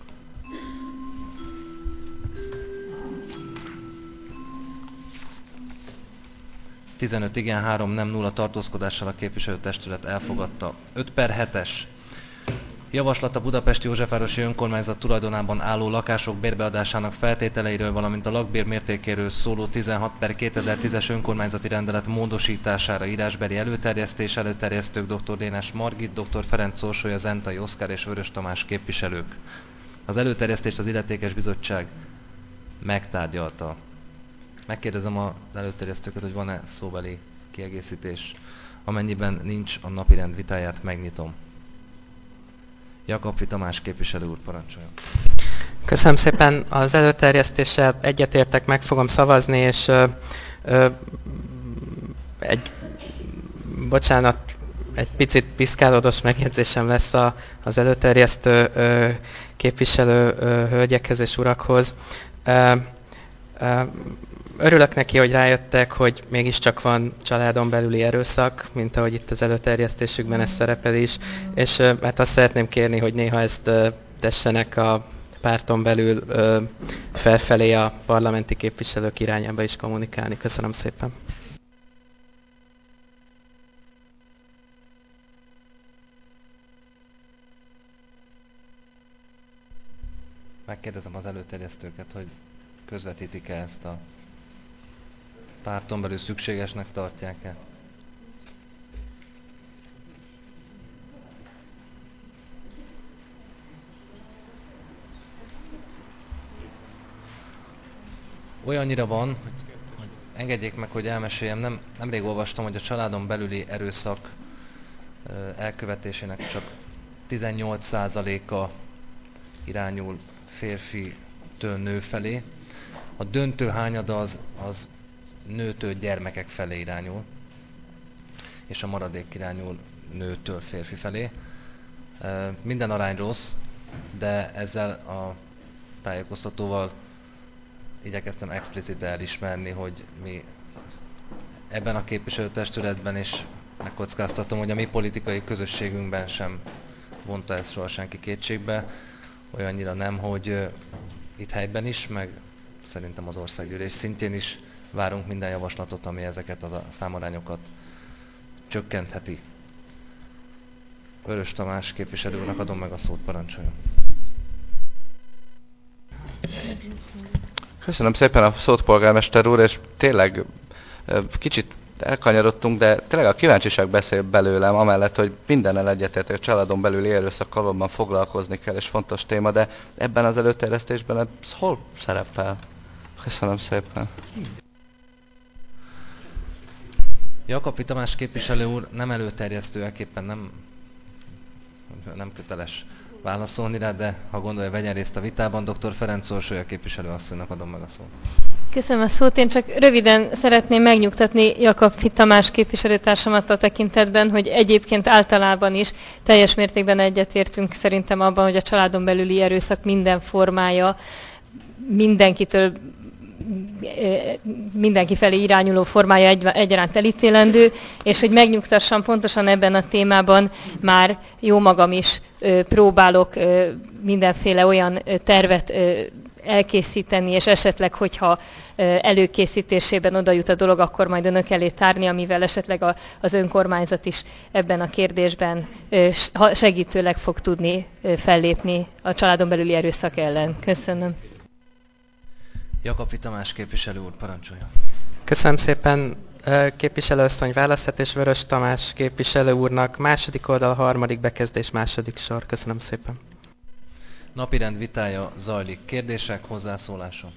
tizenöt igen, három nem, nulla tartózkodással a képviselőtestület elfogadta. öt per hetes. Javaslat a Budapesti Józsefvárosi Önkormányzat tulajdonában álló lakások bérbeadásának feltételeiről, valamint a lakbér mértékéről szóló tizenhat per kétezer-tízes önkormányzati rendelet módosítására írásbeli előterjesztés. Előterjesztők dr. Dénes Margit, dr. Ferenc Orsolya, Zentai Oszkár és Vörös Tamás képviselők. Az előterjesztést az illetékes bizottság megtárgyalta. Megkérdezem az előterjesztőket, hogy van-e szóbeli kiegészítés. Amennyiben nincs, a napirend vitáját megnyitom. Jakabfi Tamás képviselő úr, parancsoljon. Köszönöm szépen. Az előterjesztéssel egyetértek, meg fogom szavazni, és ö, ö, egy, bocsánat, egy picit piszkálódós megjegyzésem lesz a, az előterjesztő ö, képviselő ö, hölgyekhez és urakhoz. Ö, ö, Örülök neki, hogy rájöttek, hogy mégiscsak van családon belüli erőszak, mint ahogy itt az előterjesztésükben ez szerepel is, és hát azt szeretném kérni, hogy néha ezt tessenek a párton belül felfelé a parlamenti képviselők irányába is kommunikálni. Köszönöm szépen. Megkérdezem az előterjesztőket, hogy közvetítik-e ezt a párton belül szükségesnek tartják-e? Olyannyira van, hogy, hogy engedjék meg, hogy elmeséljem, nem, nemrég olvastam, hogy a családon belüli erőszak elkövetésének csak tizennyolc százaléka irányul férfitől nő felé. A döntő hányada az, az nőtől gyermekek felé irányul, és a maradék irányul nőtől férfi felé. Minden arány rossz, de ezzel a tájékoztatóval igyekeztem explicite elismerni, hogy mi ebben a képviselőtestületben is megkockáztatom, hogy a mi politikai közösségünkben sem vonta ezt soha senki kétségbe, olyannyira nem, hogy itt helyben is, meg szerintem az országgyűlés szintjén is várunk minden javaslatot, ami ezeket a számarányokat csökkentheti. Vörös Tamás képviselő úrnak adom meg a szót, parancsoljon. Köszönöm szépen a szót, polgármester úr, és tényleg kicsit elkanyarodtunk, de tényleg a kíváncsiság beszél belőlem, amellett, hogy mindennel egyetértek, a családon belüli erőszakkal valóban foglalkozni kell, és fontos téma, de ebben az előterjesztésben ez hol szerepel? Köszönöm szépen. Jakabfi Tamás képviselő úr nem előterjesztőeképpen nem, nem köteles válaszolni rá, de ha gondolja, vegyen részt a vitában. dr. Ferenc Orsolya képviselő asszonynak adom meg a szót. Köszönöm a szót. Én csak röviden szeretném megnyugtatni Jakabfi Tamás képviselőtársamat a tekintetben, hogy egyébként általában is teljes mértékben egyetértünk szerintem abban, hogy a családon belüli erőszak minden formája mindenkitől mindenki felé irányuló formája egy, egyaránt elítélendő, és hogy megnyugtassam, pontosan ebben a témában már jó magam is ö, próbálok ö, mindenféle olyan ö, tervet ö, elkészíteni, és esetleg, hogyha ö, előkészítésében oda jut a dolog, akkor majd önök elé tárni, amivel esetleg a, az önkormányzat is ebben a kérdésben ö, segítőleg fog tudni ö, fellépni a családon belüli erőszak ellen. Köszönöm. Jakabfi Tamás képviselő úr, parancsolja. Köszönöm szépen, képviselőasszony válaszát, és Vörös Tamás képviselő úrnak második oldal, harmadik bekezdés, második sor. Köszönöm szépen. Napirend vitája zajlik. Kérdések, hozzászólások?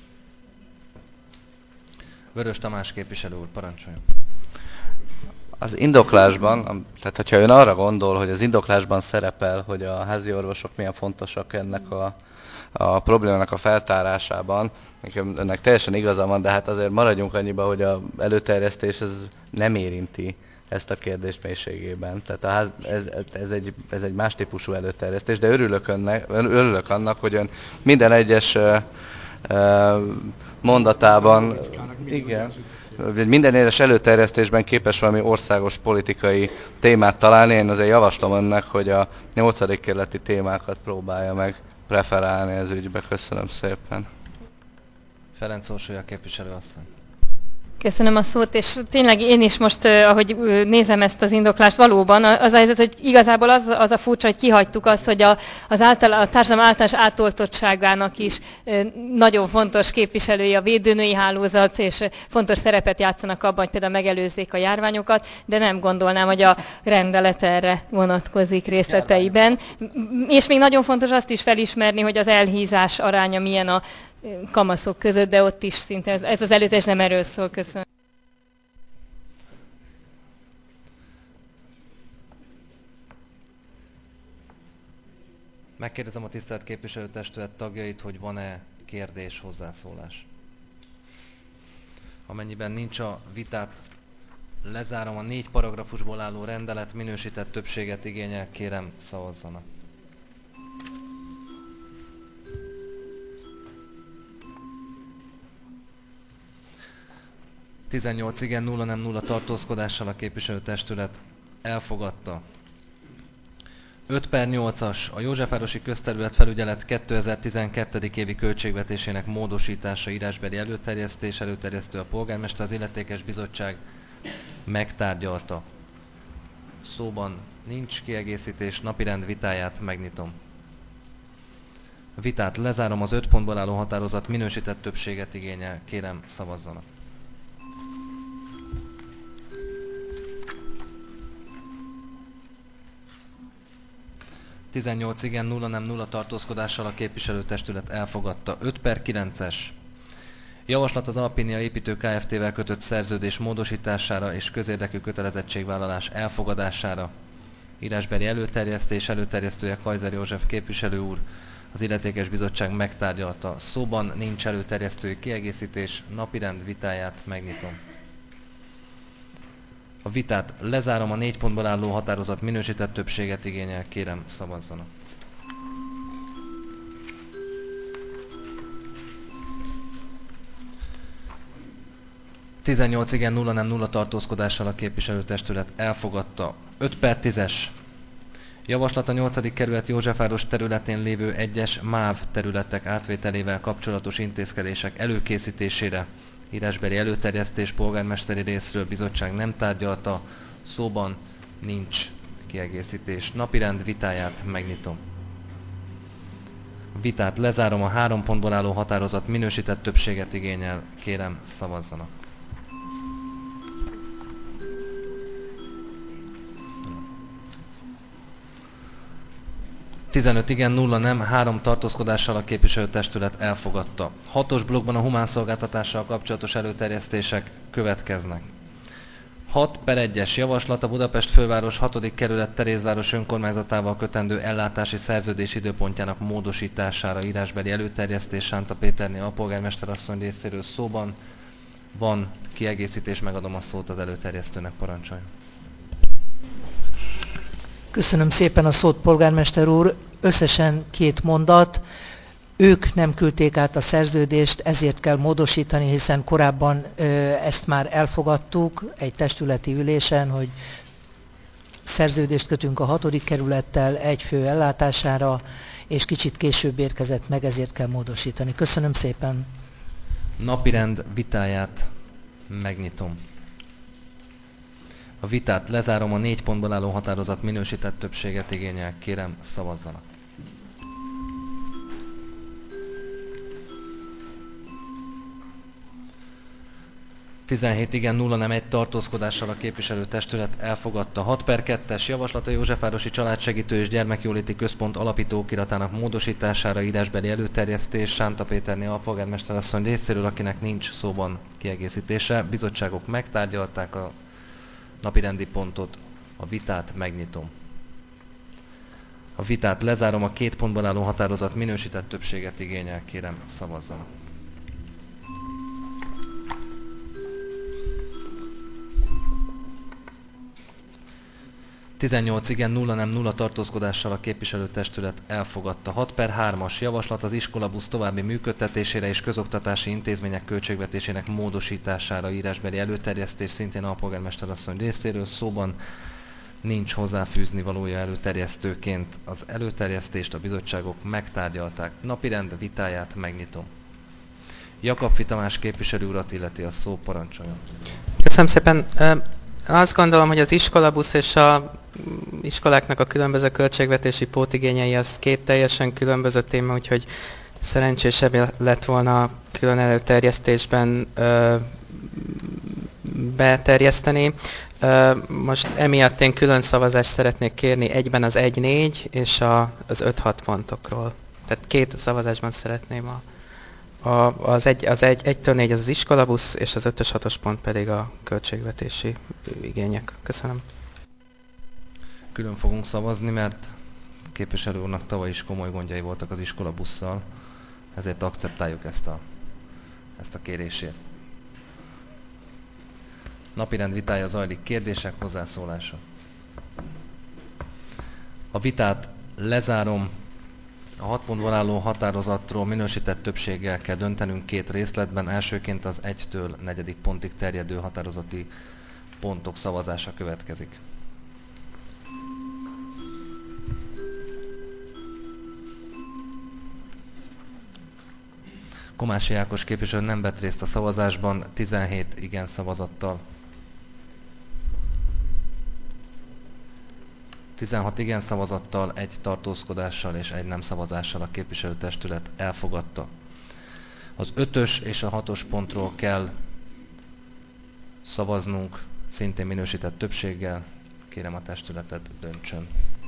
Vörös Tamás képviselő úr, parancsoljon. Az indoklásban, tehát hogyha ön arra gondol, hogy az indoklásban szerepel, hogy a házi orvosok milyen fontosak ennek a a problémának a feltárásában, önnek teljesen igaza van, de hát azért maradjunk annyiba, hogy az előterjesztés ez nem érinti ezt a kérdést mélységében. Tehát a ház, ez, ez, egy, ez egy más típusú előterjesztés, de örülök, önnek, örülök annak, hogy ön minden egyes uh, uh, mondatában, igen, minden éves előterjesztésben képes valami országos politikai témát találni. Én azért javaslom önnek, hogy a nyolcadik kerületi témákat próbálja meg preferálni ez ügybe. Köszönöm szépen. Ferenc Orsolya képviselőasszony. Köszönöm a szót, és tényleg én is most, ahogy nézem ezt az indoklást, valóban az a helyzet, hogy igazából az, az a furcsa, hogy kihagytuk azt, hogy a, az által, a társadalom általános átoltottságának is nagyon fontos képviselői a védőnői hálózat, és fontos szerepet játszanak abban, hogy például megelőzzék a járványokat, de nem gondolnám, hogy a rendelet erre vonatkozik részleteiben. És még nagyon fontos azt is felismerni, hogy az elhízás aránya milyen a kamaszok között, de ott is szinte ez, ez az előttes nem erről szól. Köszönöm. Megkérdezem a tisztelt képviselőtestület tagjait, hogy van-e kérdés, hozzászólás. Amennyiben nincs, a vitát lezárom. A négy paragrafusból álló rendelet minősített többséget igényel, kérem szavazzanak. tizennyolc igen, nulla nem, nulla tartózkodással a képviselőtestület elfogadta. öt per nyolcas a Józsefvárosi Közterület Felügyelet kétezer-tizenkettő. évi költségvetésének módosítása, írásbeli előterjesztés, előterjesztő a polgármester, az illetékes bizottság megtárgyalta. Szóban nincs kiegészítés, napirend vitáját megnyitom. A vitát lezárom, az öt pontból álló határozat minősített többséget igényel, kérem szavazzanak. tizennyolc igen, nulla nem, nulla tartózkodással a képviselőtestület elfogadta. öt per kilences. Javaslat az Alpinia Építő Kft-vel kötött szerződés módosítására és közérdekű kötelezettségvállalás elfogadására. Írásbeli előterjesztés, előterjesztője Kajzer József képviselő úr, az illetékes bizottság megtárgyalta. Szóban nincs előterjesztői kiegészítés, napirend vitáját megnyitom. A vitát lezárom, a négy pontból álló határozat minősített többséget igényel, kérem szavazzanak. tizennyolc igen, nulla nem, nulla tartózkodással a képviselőtestület elfogadta. öt per tízes. Javaslat a nyolcadik kerület Józsefváros területén lévő egyes MÁV területek átvételével kapcsolatos intézkedések előkészítésére. Írásbeli előterjesztés polgármesteri részről, bizottság nem tárgyalta, szóban nincs kiegészítés. Napirend vitáját megnyitom. A vitát lezárom, a három pontból álló határozat minősített többséget igényel, kérem szavazzanak. tizenöt igen, nulla nem, három tartózkodással a képviselőtestület elfogadta. Hatos blokkban a humán szolgáltatással kapcsolatos előterjesztések következnek. hat per egyes javaslat a Budapest főváros hatodik kerület Terézváros önkormányzatával kötendő ellátási szerződés időpontjának módosítására, írásbeli előterjesztés Sánta Péterné alpolgármester asszony részéről. Szóban van kiegészítés, megadom a szót az előterjesztőnek, parancsoljon. Köszönöm szépen a szót, polgármester úr. Összesen két mondat. Ők nem küldték át a szerződést, ezért kell módosítani, hiszen korábban ö, ezt már elfogadtuk egy testületi ülésen, hogy szerződést kötünk a hatodik kerülettel egy fő ellátására, és kicsit később érkezett meg, ezért kell módosítani. Köszönöm szépen. Napirend vitáját megnyitom. A vitát lezárom, a négy pontból álló határozat minősített többséget igényel, kérem szavazzanak. tizenhét igen, nulla nem, egy tartózkodással a képviselőtestület elfogadta. hat per kettes javaslat a Józsefvárosi Családsegítő és Gyermekjóléti Központ alapító okiratának módosítására, írásbeli előterjesztés Sánta Péterné alpolgármester asszony részéről, akinek nincs szóban kiegészítése. Bizottságok megtárgyalták a napirendi pontot, a vitát megnyitom. A vitát lezárom, a két pontban álló határozat minősített többséget igényel, kérem szavazzanak. tizennyolc igen, nulla nem, nulla tartózkodással a képviselőtestület elfogadta. hat per hármas javaslat az iskolabusz további működtetésére és közoktatási intézmények költségvetésének módosítására írásbeli előterjesztés, szintén a polgármester asszony részéről szóban. Nincs hozzáfűzni valója előterjesztőként. Az előterjesztést a bizottságok megtárgyalták. Napirend vitáját megnyitom. Jakab Tamás képviselő urat illeti a szó, parancsoljon. Köszönöm szépen. Azt gondolom, hogy az iskolabusz és a iskoláknak a különböző költségvetési pótigényei az két teljesen különböző téma, úgyhogy szerencsésebb lett volna külön előterjesztésben ö, beterjeszteni. Ö, most emiatt én külön szavazást szeretnék kérni egyben az egy négy és a, az öt hat pontokról. Tehát két szavazásban szeretném a A, az egy, az egy, egytől négy az az iskolabusz, és az ötös hatos pont pedig a költségvetési igények. Köszönöm. Külön fogunk szavazni, mert képviselő úrnak tavaly is komoly gondjai voltak az iskolabusszal, ezért akceptáljuk ezt a, ezt a kérését. Napirend vitája zajlik, kérdések, hozzászólása. A vitát lezárom. A hat pontból álló határozatról minősített többséggel kell döntenünk két részletben. Elsőként az egytől negyedik pontig terjedő határozati pontok szavazása következik. Komási Ákos képviselő nem vett részt a szavazásban, tizenhét igen szavazattal. tizenhat igen szavazattal, egy tartózkodással és egy nem szavazással a képviselőtestület elfogadta. Az ötös és a hatos pontról kell szavaznunk, szintén minősített többséggel. Kérem a testületet, döntsön.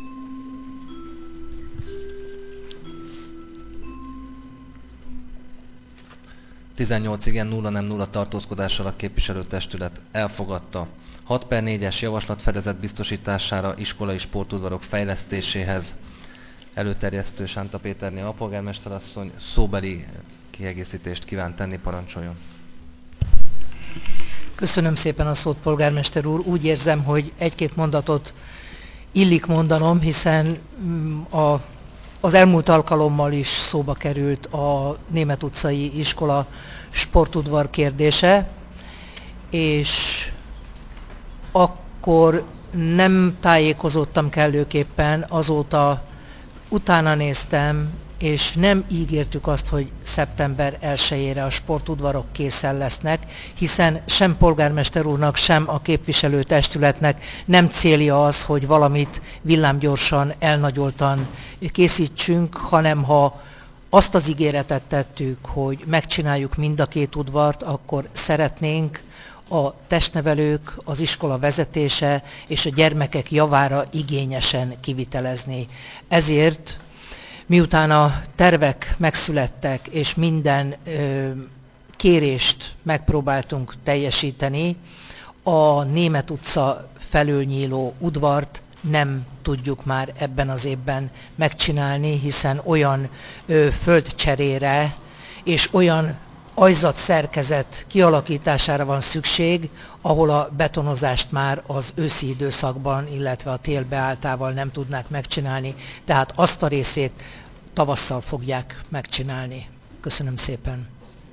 tizennyolc igen, nulla nem, nulla tartózkodással a képviselőtestület elfogadta. hat per négyes javaslat fedezet biztosítására iskolai sportudvarok fejlesztéséhez. Előterjesztő Sánta Péterné alpolgármester asszony szóbeli kiegészítést kíván tenni, parancsoljon. Köszönöm szépen a szót, polgármester úr. Úgy érzem, hogy egy-két mondatot illik mondanom, hiszen a, az elmúlt alkalommal is szóba került a Németh utcai iskola sportudvar kérdése, és akkor nem tájékozottam kellőképpen, azóta utána néztem, és nem ígértük azt, hogy szeptember elsejére a sportudvarok készen lesznek, hiszen sem polgármester úrnak, sem a képviselőtestületnek nem célja az, hogy valamit villámgyorsan, elnagyoltan készítsünk, hanem ha azt az ígéretet tettük, hogy megcsináljuk mind a két udvart, akkor szeretnénk a testnevelők, az iskola vezetése és a gyermekek javára igényesen kivitelezni. Ezért, miután a tervek megszülettek, és minden ö, kérést megpróbáltunk teljesíteni, a Németh utca felől nyíló udvart nem tudjuk már ebben az évben megcsinálni, hiszen olyan ö, földcserére és olyan ajzatszerkezet kialakítására van szükség, ahol a betonozást már az őszi időszakban, illetve a tél beálltával nem tudnák megcsinálni, tehát azt a részét tavasszal fogják megcsinálni. Köszönöm szépen.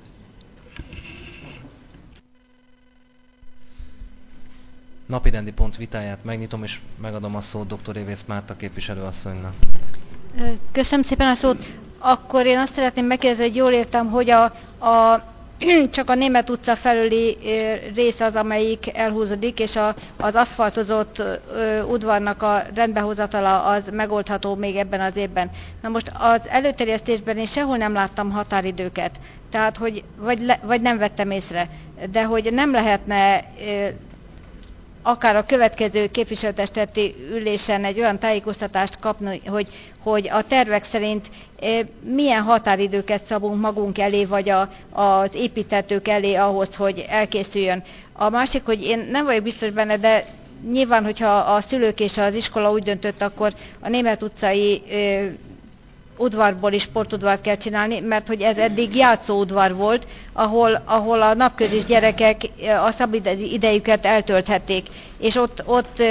Napirendi pont vitáját megnyitom, és megadom a szót dr. Évész Márta képviselőasszonynak. Köszönöm szépen a szót. Akkor én azt szeretném megkérdezni, hogy jól értem, hogy a, a, csak a Németh utca felüli rész az, amelyik elhúzódik, és a, az aszfaltozott ö, udvarnak a rendbehozatala az megoldható még ebben az évben. Na most az előterjesztésben én sehol nem láttam határidőket, tehát hogy vagy, le, vagy nem vettem észre, de hogy nem lehetne ö, akár a következő képviselőtestületi ülésen egy olyan tájékoztatást kapni, hogy, hogy a tervek szerint e, milyen határidőket szabunk magunk elé, vagy a, az építetők elé ahhoz, hogy elkészüljön. A másik, hogy én nem vagyok biztos benne, de nyilván, hogyha a szülők és az iskola úgy döntött, akkor a Németh utcai e, udvarból is sportudvart kell csinálni, mert hogy ez eddig játszóudvar volt, ahol, ahol a napközis gyerekek a szabad idejüket eltölthették, és ott, ott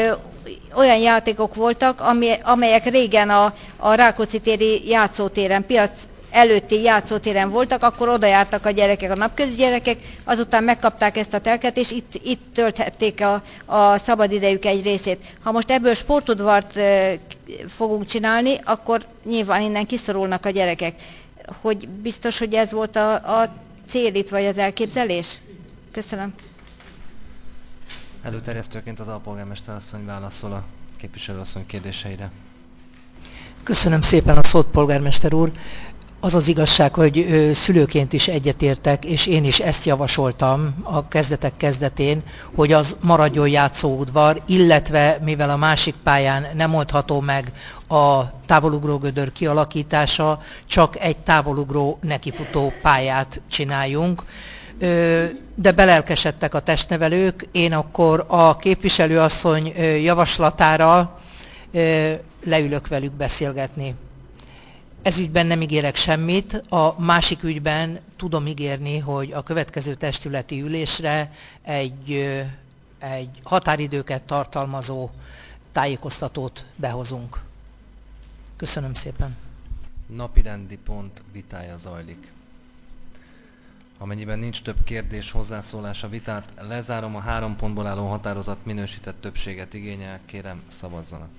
olyan játékok voltak, amelyek régen a, a Rákóczi téri játszótéren, piac előtti játszótéren voltak, akkor oda jártak a gyerekek, a napközi gyerekek, azután megkapták ezt a telket, és itt, itt tölthették a, a szabadidejük egy részét. Ha most ebből sportudvart e, fogunk csinálni, akkor nyilván innen kiszorulnak a gyerekek. Hogy biztos, hogy ez volt a, a cél itt, vagy az elképzelés? Köszönöm. Előterjesztőként az alpolgármester asszony válaszol a képviselőasszony kérdéseire. Köszönöm szépen a szót, polgármester úr. Az az igazság, hogy szülőként is egyetértek, és én is ezt javasoltam a kezdetek kezdetén, hogy az maradjon játszóudvar, illetve mivel a másik pályán nem oldható meg a távolugró gödör kialakítása, csak egy távolugró nekifutó pályát csináljunk. De belelkesedtek a testnevelők, én akkor a képviselőasszony javaslatára leülök velük beszélgetni. Ez ügyben nem ígérek semmit, a másik ügyben tudom ígérni, hogy a következő testületi ülésre egy, egy határidőket tartalmazó tájékoztatót behozunk. Köszönöm szépen. Napirendi pont vitája zajlik. Amennyiben nincs több kérdés, hozzászólás a vitát, lezárom. A három pontból álló határozat minősített többséget igényel, kérem szavazzanak.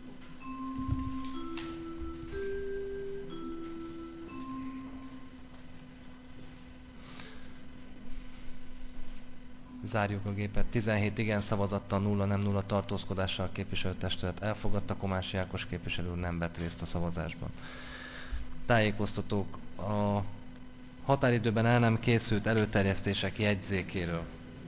Zárjuk a gépet. tizenhét igen szavazattal, nulla nem, nulla tartózkodással a képviselőtestület elfogadta. Komási Ákos képviselő nem vett részt a szavazásban. Tájékoztatók: a határidőben el nem készült előterjesztések jegyzékéről.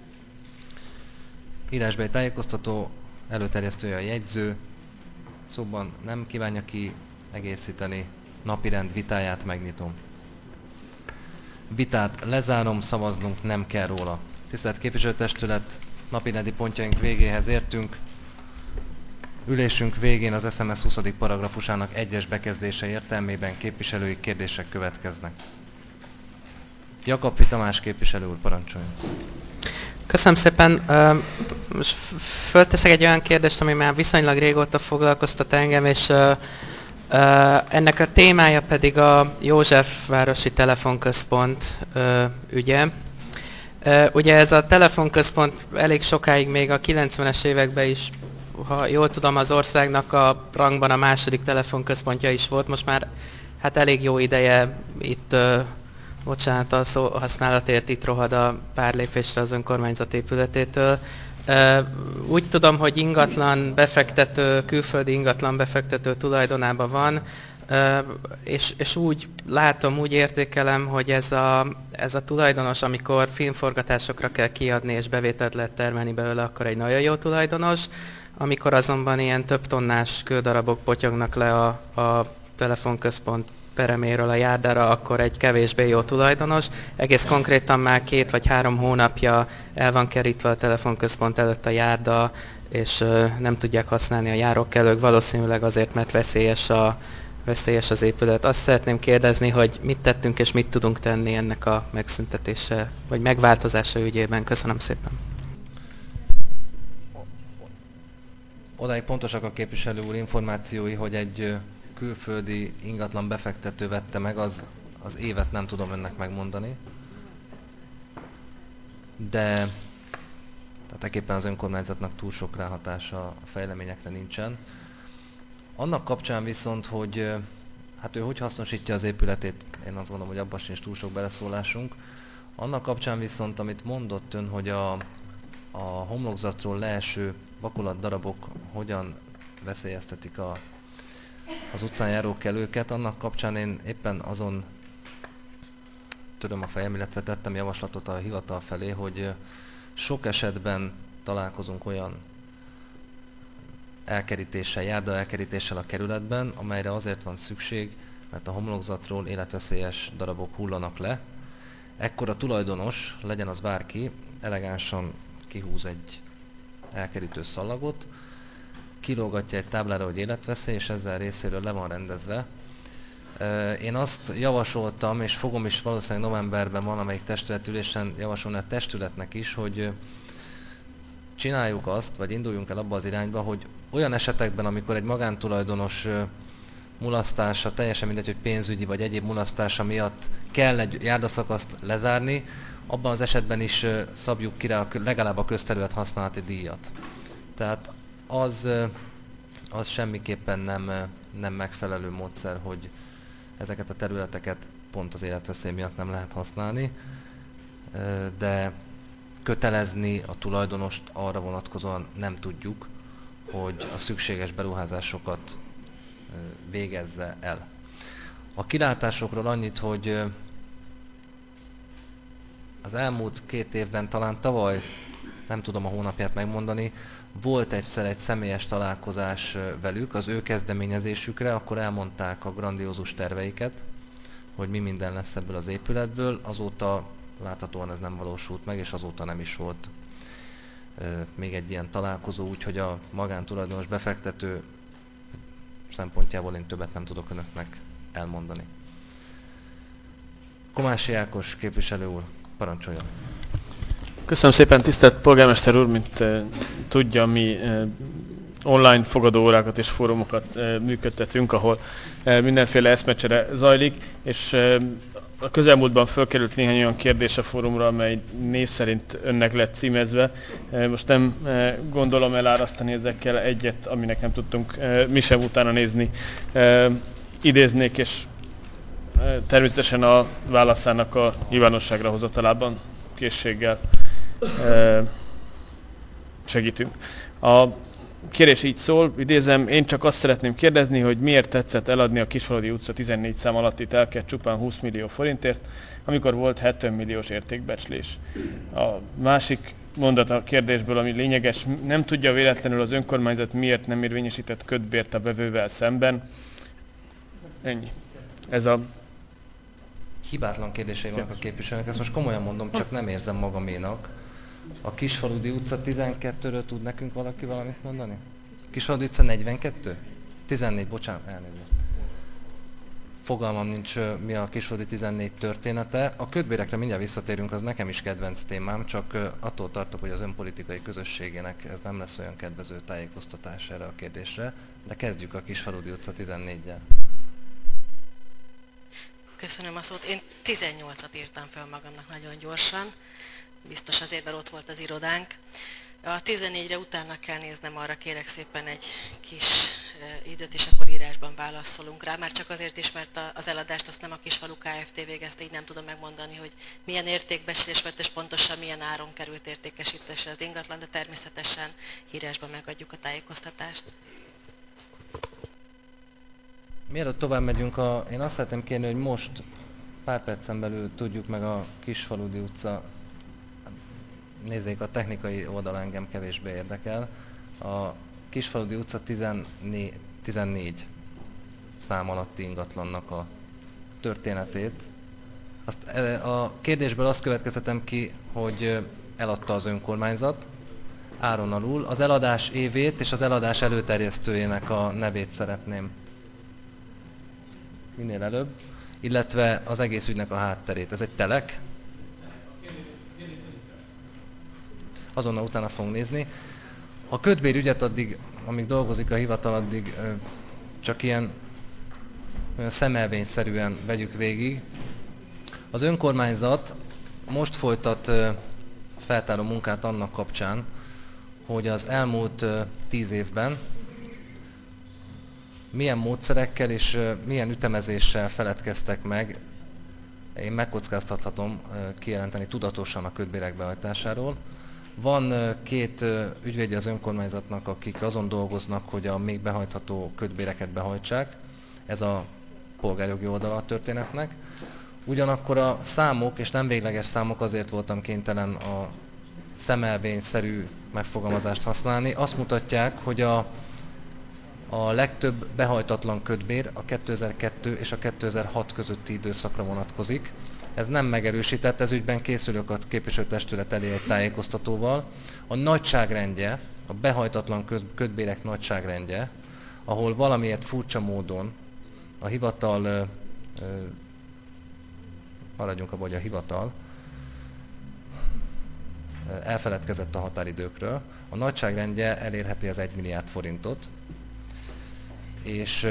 Írásbeli tájékoztató, előterjesztője a jegyző, szóban nem kívánja ki egészíteni, napirend vitáját megnyitom. Vitát lezárom, szavaznunk nem kell róla. Tisztelt képviselőtestület, napirendi pontjaink végéhez értünk. Ülésünk végén az es em es huszadik paragrafusának egyes bekezdése értelmében képviselői kérdések következnek. Jakabfi Tamás képviselő úr, parancsoljon. Köszönöm szépen. Most fölteszek egy olyan kérdést, ami már viszonylag régóta foglalkoztat engem, és ennek a témája pedig a Józsefvárosi Telefonközpont ügye. Ugye ez a telefonközpont elég sokáig, még a kilencvenes években is, ha jól tudom, az országnak a rangban a második telefonközpontja is volt. Most már hát elég jó ideje itt, bocsánat a szó használatért, itt rohad a pár lépésre az önkormányzat épületétől. Úgy tudom, hogy ingatlan befektető, külföldi ingatlan befektető tulajdonában van, és, és úgy látom, úgy értékelem, hogy ez a, ez a tulajdonos, amikor filmforgatásokra kell kiadni és bevételt lehet termelni belőle, akkor egy nagyon jó tulajdonos, amikor azonban ilyen több tonnás kődarabok potyognak le a, a telefonközpont pereméről a járdára, akkor egy kevésbé jó tulajdonos. Egész konkrétan már két vagy három hónapja el van kerítve a telefonközpont előtt a járda, és nem tudják használni a járókelők, valószínűleg azért, mert veszélyes, a, veszélyes az épület. Azt szeretném kérdezni, hogy mit tettünk és mit tudunk tenni ennek a megszüntetése, vagy megváltozása ügyében. Köszönöm szépen. Odáig pontosak a képviselő úr információi, hogy egy külföldi ingatlan befektető vette meg, az, az évet nem tudom önnek megmondani. De tehát éppen az önkormányzatnak túl sok ráhatása a fejleményekre nincsen. Annak kapcsán viszont, hogy hát ő hogy hasznosítja az épületét, én azt gondolom, hogy abban sincs túl sok beleszólásunk. Annak kapcsán viszont, amit mondott ön, hogy a, a homlokzatról leeső vakolatdarabok hogyan veszélyeztetik a, az utcán járókelőket, annak kapcsán én éppen azon töröm a fejem, illetve tettem javaslatot a hivatal felé, hogy sok esetben találkozunk olyan elkerítéssel, járda elkerítéssel a kerületben, amelyre azért van szükség, mert a homlokzatról életveszélyes darabok hullanak le. Ekkor a tulajdonos, legyen az bárki, elegánsan kihúz egy elkerítő szallagot, kilógatja egy táblára, hogy életveszély, és ezzel részéről le van rendezve. Én azt javasoltam, és fogom is valószínűleg novemberben valamelyik testületülésen javasolni a testületnek is, hogy csináljuk azt, vagy induljunk el abba az irányba, hogy olyan esetekben, amikor egy magántulajdonos mulasztása, teljesen mindegy, hogy pénzügyi vagy egyéb mulasztása miatt kell egy járdaszakaszt lezárni, abban az esetben is szabjuk ki rá legalább a közterület használati díjat. Tehát az, az semmiképpen nem, nem megfelelő módszer, hogy ezeket a területeket pont az életveszély miatt nem lehet használni, de kötelezni a tulajdonost arra vonatkozóan nem tudjuk, hogy a szükséges beruházásokat végezze el. A kilátásokról annyit, hogy az elmúlt két évben, talán tavaly, nem tudom a hónapját megmondani, volt egyszer egy személyes találkozás velük, az ő kezdeményezésükre, akkor elmondták a grandiózus terveiket, hogy mi minden lesz ebből az épületből, azóta láthatóan ez nem valósult meg, és azóta nem is volt e, még egy ilyen találkozó, úgyhogy a magántulajdonos befektető szempontjából én többet nem tudok önöknek elmondani. Komássy Ákos képviselő úr, parancsoljon! Köszönöm szépen, tisztelt polgármester úr, mint e, tudja, mi e, online fogadóórákat és fórumokat e, működtetünk, ahol e, mindenféle eszmecsere zajlik, és e, a közelmúltban fölkerült néhány olyan kérdés a fórumra, amely név szerint önnek lett címezve. E, most nem e, gondolom elárasztani ezekkel egyet, aminek nem tudtunk e, mi sem utána nézni. E, idéznék, és e, természetesen a válaszának a nyilvánosságra hozatalában készséggel e, segítünk. A kérés így szól, idézem, én csak azt szeretném kérdezni, hogy miért tetszett eladni a Kisfaludy utca tizennégy szám alatti telket csupán húsz millió forintért, amikor volt hetven milliós értékbecslés. A másik mondat a kérdésből, ami lényeges, nem tudja véletlenül az önkormányzat miért nem érvényesített kötbért a vevővel szemben. Ennyi. Ez a... Hibátlan kérdései vannak a képviselőnek, ezt most komolyan mondom, csak nem érzem magaménak. A Kisfaludy utca tizenkettőről tud nekünk valaki valamit mondani? Kisfaludy utca negyvenkettő? tizennégy, bocsánat, elnézést. Fogalmam nincs, mi a Kisfaludy tizennégy története. A kötbérekre mindjárt visszatérünk, az nekem is kedvenc témám, csak attól tartok, hogy az önpolitikai közösségének ez nem lesz olyan kedvező tájékoztatás erre a kérdésre, de kezdjük a Kisfaludy utca tizennégyel. Köszönöm a szót. Én tizennyolcat írtam fel magamnak nagyon gyorsan. Biztos azért, mert ott volt az irodánk. A tizennégyre utána kell néznem, arra kérek szépen egy kis időt, és akkor írásban válaszolunk rá. Már csak azért is, mert az eladást azt nem a Kisfalu Kft. Végezte, így nem tudom megmondani, hogy milyen értékbecslés vett, és pontosan milyen áron került értékesítésre az ingatlan, de természetesen írásban megadjuk a tájékoztatást. Mielőtt tovább megyünk, a, én azt szeretném kérni, hogy most pár percen belül tudjuk meg a Kisfaludy utca, nézzék, a technikai oldal engem kevésbé érdekel, a Kisfaludy utca tizennégy, tizennégy szám alatti ingatlannak a történetét. Azt, a kérdésből azt következtetem ki, hogy eladta az önkormányzat áron alul. Az eladás évét és az eladás előterjesztőjének a nevét szeretném minél előbb, illetve az egész ügynek a hátterét. Ez egy telek. Azonnal utána fogunk nézni. A kötbér ügyet addig, amíg dolgozik a hivatal, addig csak ilyen szemelvényszerűen vegyük végig. Az önkormányzat most folytat feltáró munkát annak kapcsán, hogy az elmúlt tíz évben milyen módszerekkel és milyen ütemezéssel feledkeztek meg, én megkockáztathatom kijelenteni tudatosan a kötbérek behajtásáról. Van két ügyvédje az önkormányzatnak, akik azon dolgoznak, hogy a még behajtható kötbéreket behajtsák. Ez a polgárjogi oldala a történetnek. Ugyanakkor a számok, és nem végleges számok, azért voltam kénytelen a szemelvényszerű megfogalmazást használni, azt mutatják, hogy a, a legtöbb behajtatlan kötbér a kétezer-kettő és a kétezer-hat közötti időszakra vonatkozik. Ez nem megerősített, ez ügyben készülök a képviselőtestület elé egy tájékoztatóval. A nagyságrendje, a behajtatlan kötbérek nagyságrendje, ahol valamiért furcsa módon a hivatal, ö, ö, maradjunk abban, hogy a hivatal, elfeledkezett a határidőkről. A nagyságrendje elérheti az egy milliárd forintot, és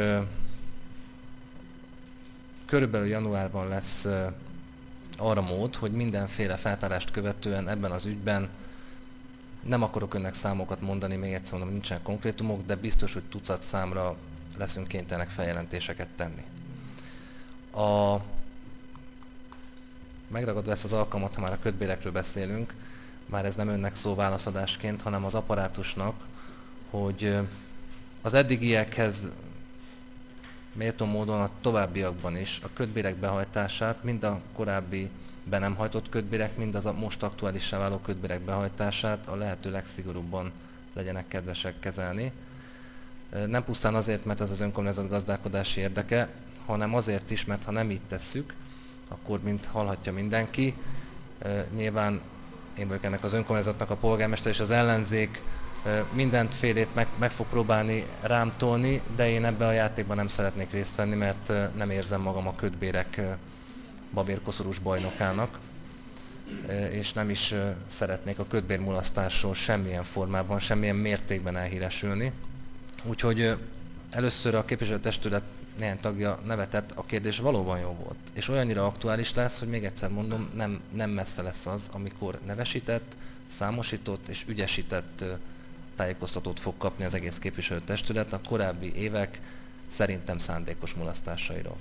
körülbelül januárban lesz arra mód, hogy mindenféle feltárást követően ebben az ügyben, nem akarok önnek számokat mondani, még egyszer mondom, nincsenek konkrétumok, de biztos, hogy tucat számra leszünk kénytelenek feljelentéseket tenni. A, megragadva ezt az alkalmat, ha már a kötbérekről beszélünk, már ez nem önnek szó válaszadásként, hanem az apparátusnak, hogy az eddigiekhez méltó módon a továbbiakban is a kötbérek behajtását, mind a korábbi be nem hajtott kötbérek, mind az a most aktuálissá váló kötbérek behajtását a lehető legszigorúbban legyenek kedvesek kezelni. Nem pusztán azért, mert ez az önkormányzat gazdálkodási érdeke, hanem azért is, mert ha nem így tesszük, akkor, mint hallhatja mindenki, nyilván én vagyok ennek az önkormányzatnak a polgármester, és az ellenzék mindenfélét meg, meg fog próbálni rám tolni, de én ebben a játékban nem szeretnék részt venni, mert nem érzem magam a kötbérek babérkoszorús bajnokának, és nem is szeretnék a kötbérmulasztásról semmilyen formában, semmilyen mértékben elhíresülni. Úgyhogy először a képviselőtestület néhány tagja nevetett, a kérdés valóban jó volt. És olyannyira aktuális lesz, hogy még egyszer mondom, nem, nem messze lesz az, amikor nevesített, számosított és ügyesített tájékoztatót fog kapni az egész képviselőtestület a korábbi évek szerintem szándékos mulasztásairól.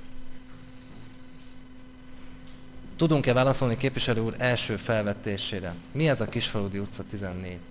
Tudunk-e válaszolni képviselő úr első felvetésére? Mi ez a Kisfaludy utca tizennégy?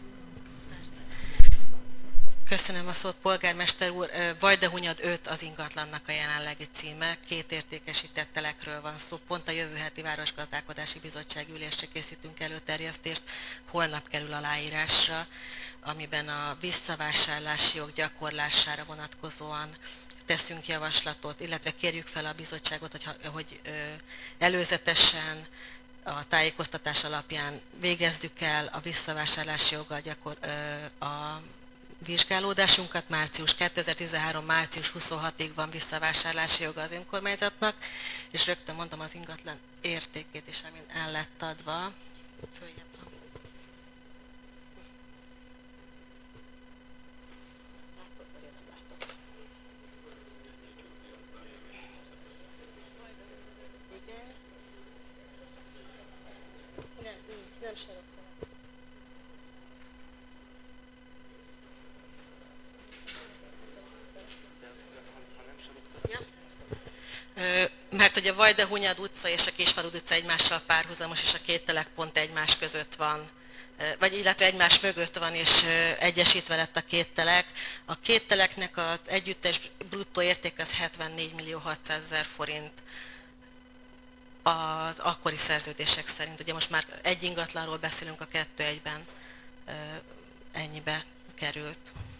Köszönöm a szót, polgármester úr. Vajdahunyad öt az ingatlannak a jelenlegi címe. Két értékesített telekről van szó. Pont a jövő heti Városgazdálkodási Bizottság ülésre készítünk előterjesztést. Holnap kerül aláírásra, amiben a visszavásárlási jog gyakorlására vonatkozóan teszünk javaslatot, illetve kérjük fel a bizottságot, hogy, hogy előzetesen a tájékoztatás alapján végezzük el a visszavásárlási joggal gyakor, a vizsgálódásunkat. Március kétezer-tizenhárom. március huszonhatodikáig van visszavásárlási joga az önkormányzatnak, és rögtön mondom az ingatlan értékét is, amin el lett adva. Följebb van. Igen. Nem, nincs, nem sorok. Mert hogy a Vajdahunyad utca és a Kisfaludy utca egymással párhuzamos, és a két telek pont egymás között van, vagy illetve egymás mögött van, és egyesítve lett a két telek. A két teleknek az együttes bruttó érték az hetvennégy millió hatszázezer forint az akkori szerződések szerint. Ugye most már egy ingatlanról beszélünk, a kettő egyben ennyibe került.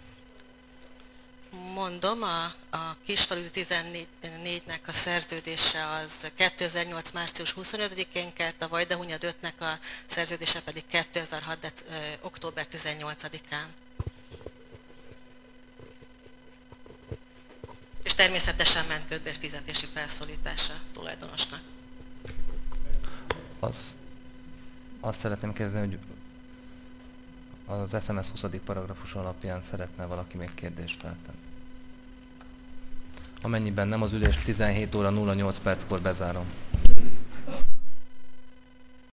Mondom, a, a Kisfaludy tizennégynek a szerződése az kétezer-nyolc. március huszonötödikén kelt, a Vajdahunyad ötnek a szerződése pedig kétezer-hat. október tizennyolcadikán. És természetesen ment kötbér fizetési felszólítása tulajdonosnak. Az, azt szeretném kérdezni, hogy az es em es huszadik paragrafus alapján szeretne valaki még kérdést feltenni. Amennyiben nem, az ülést tizenhét óra nulla nyolc perckor bezárom.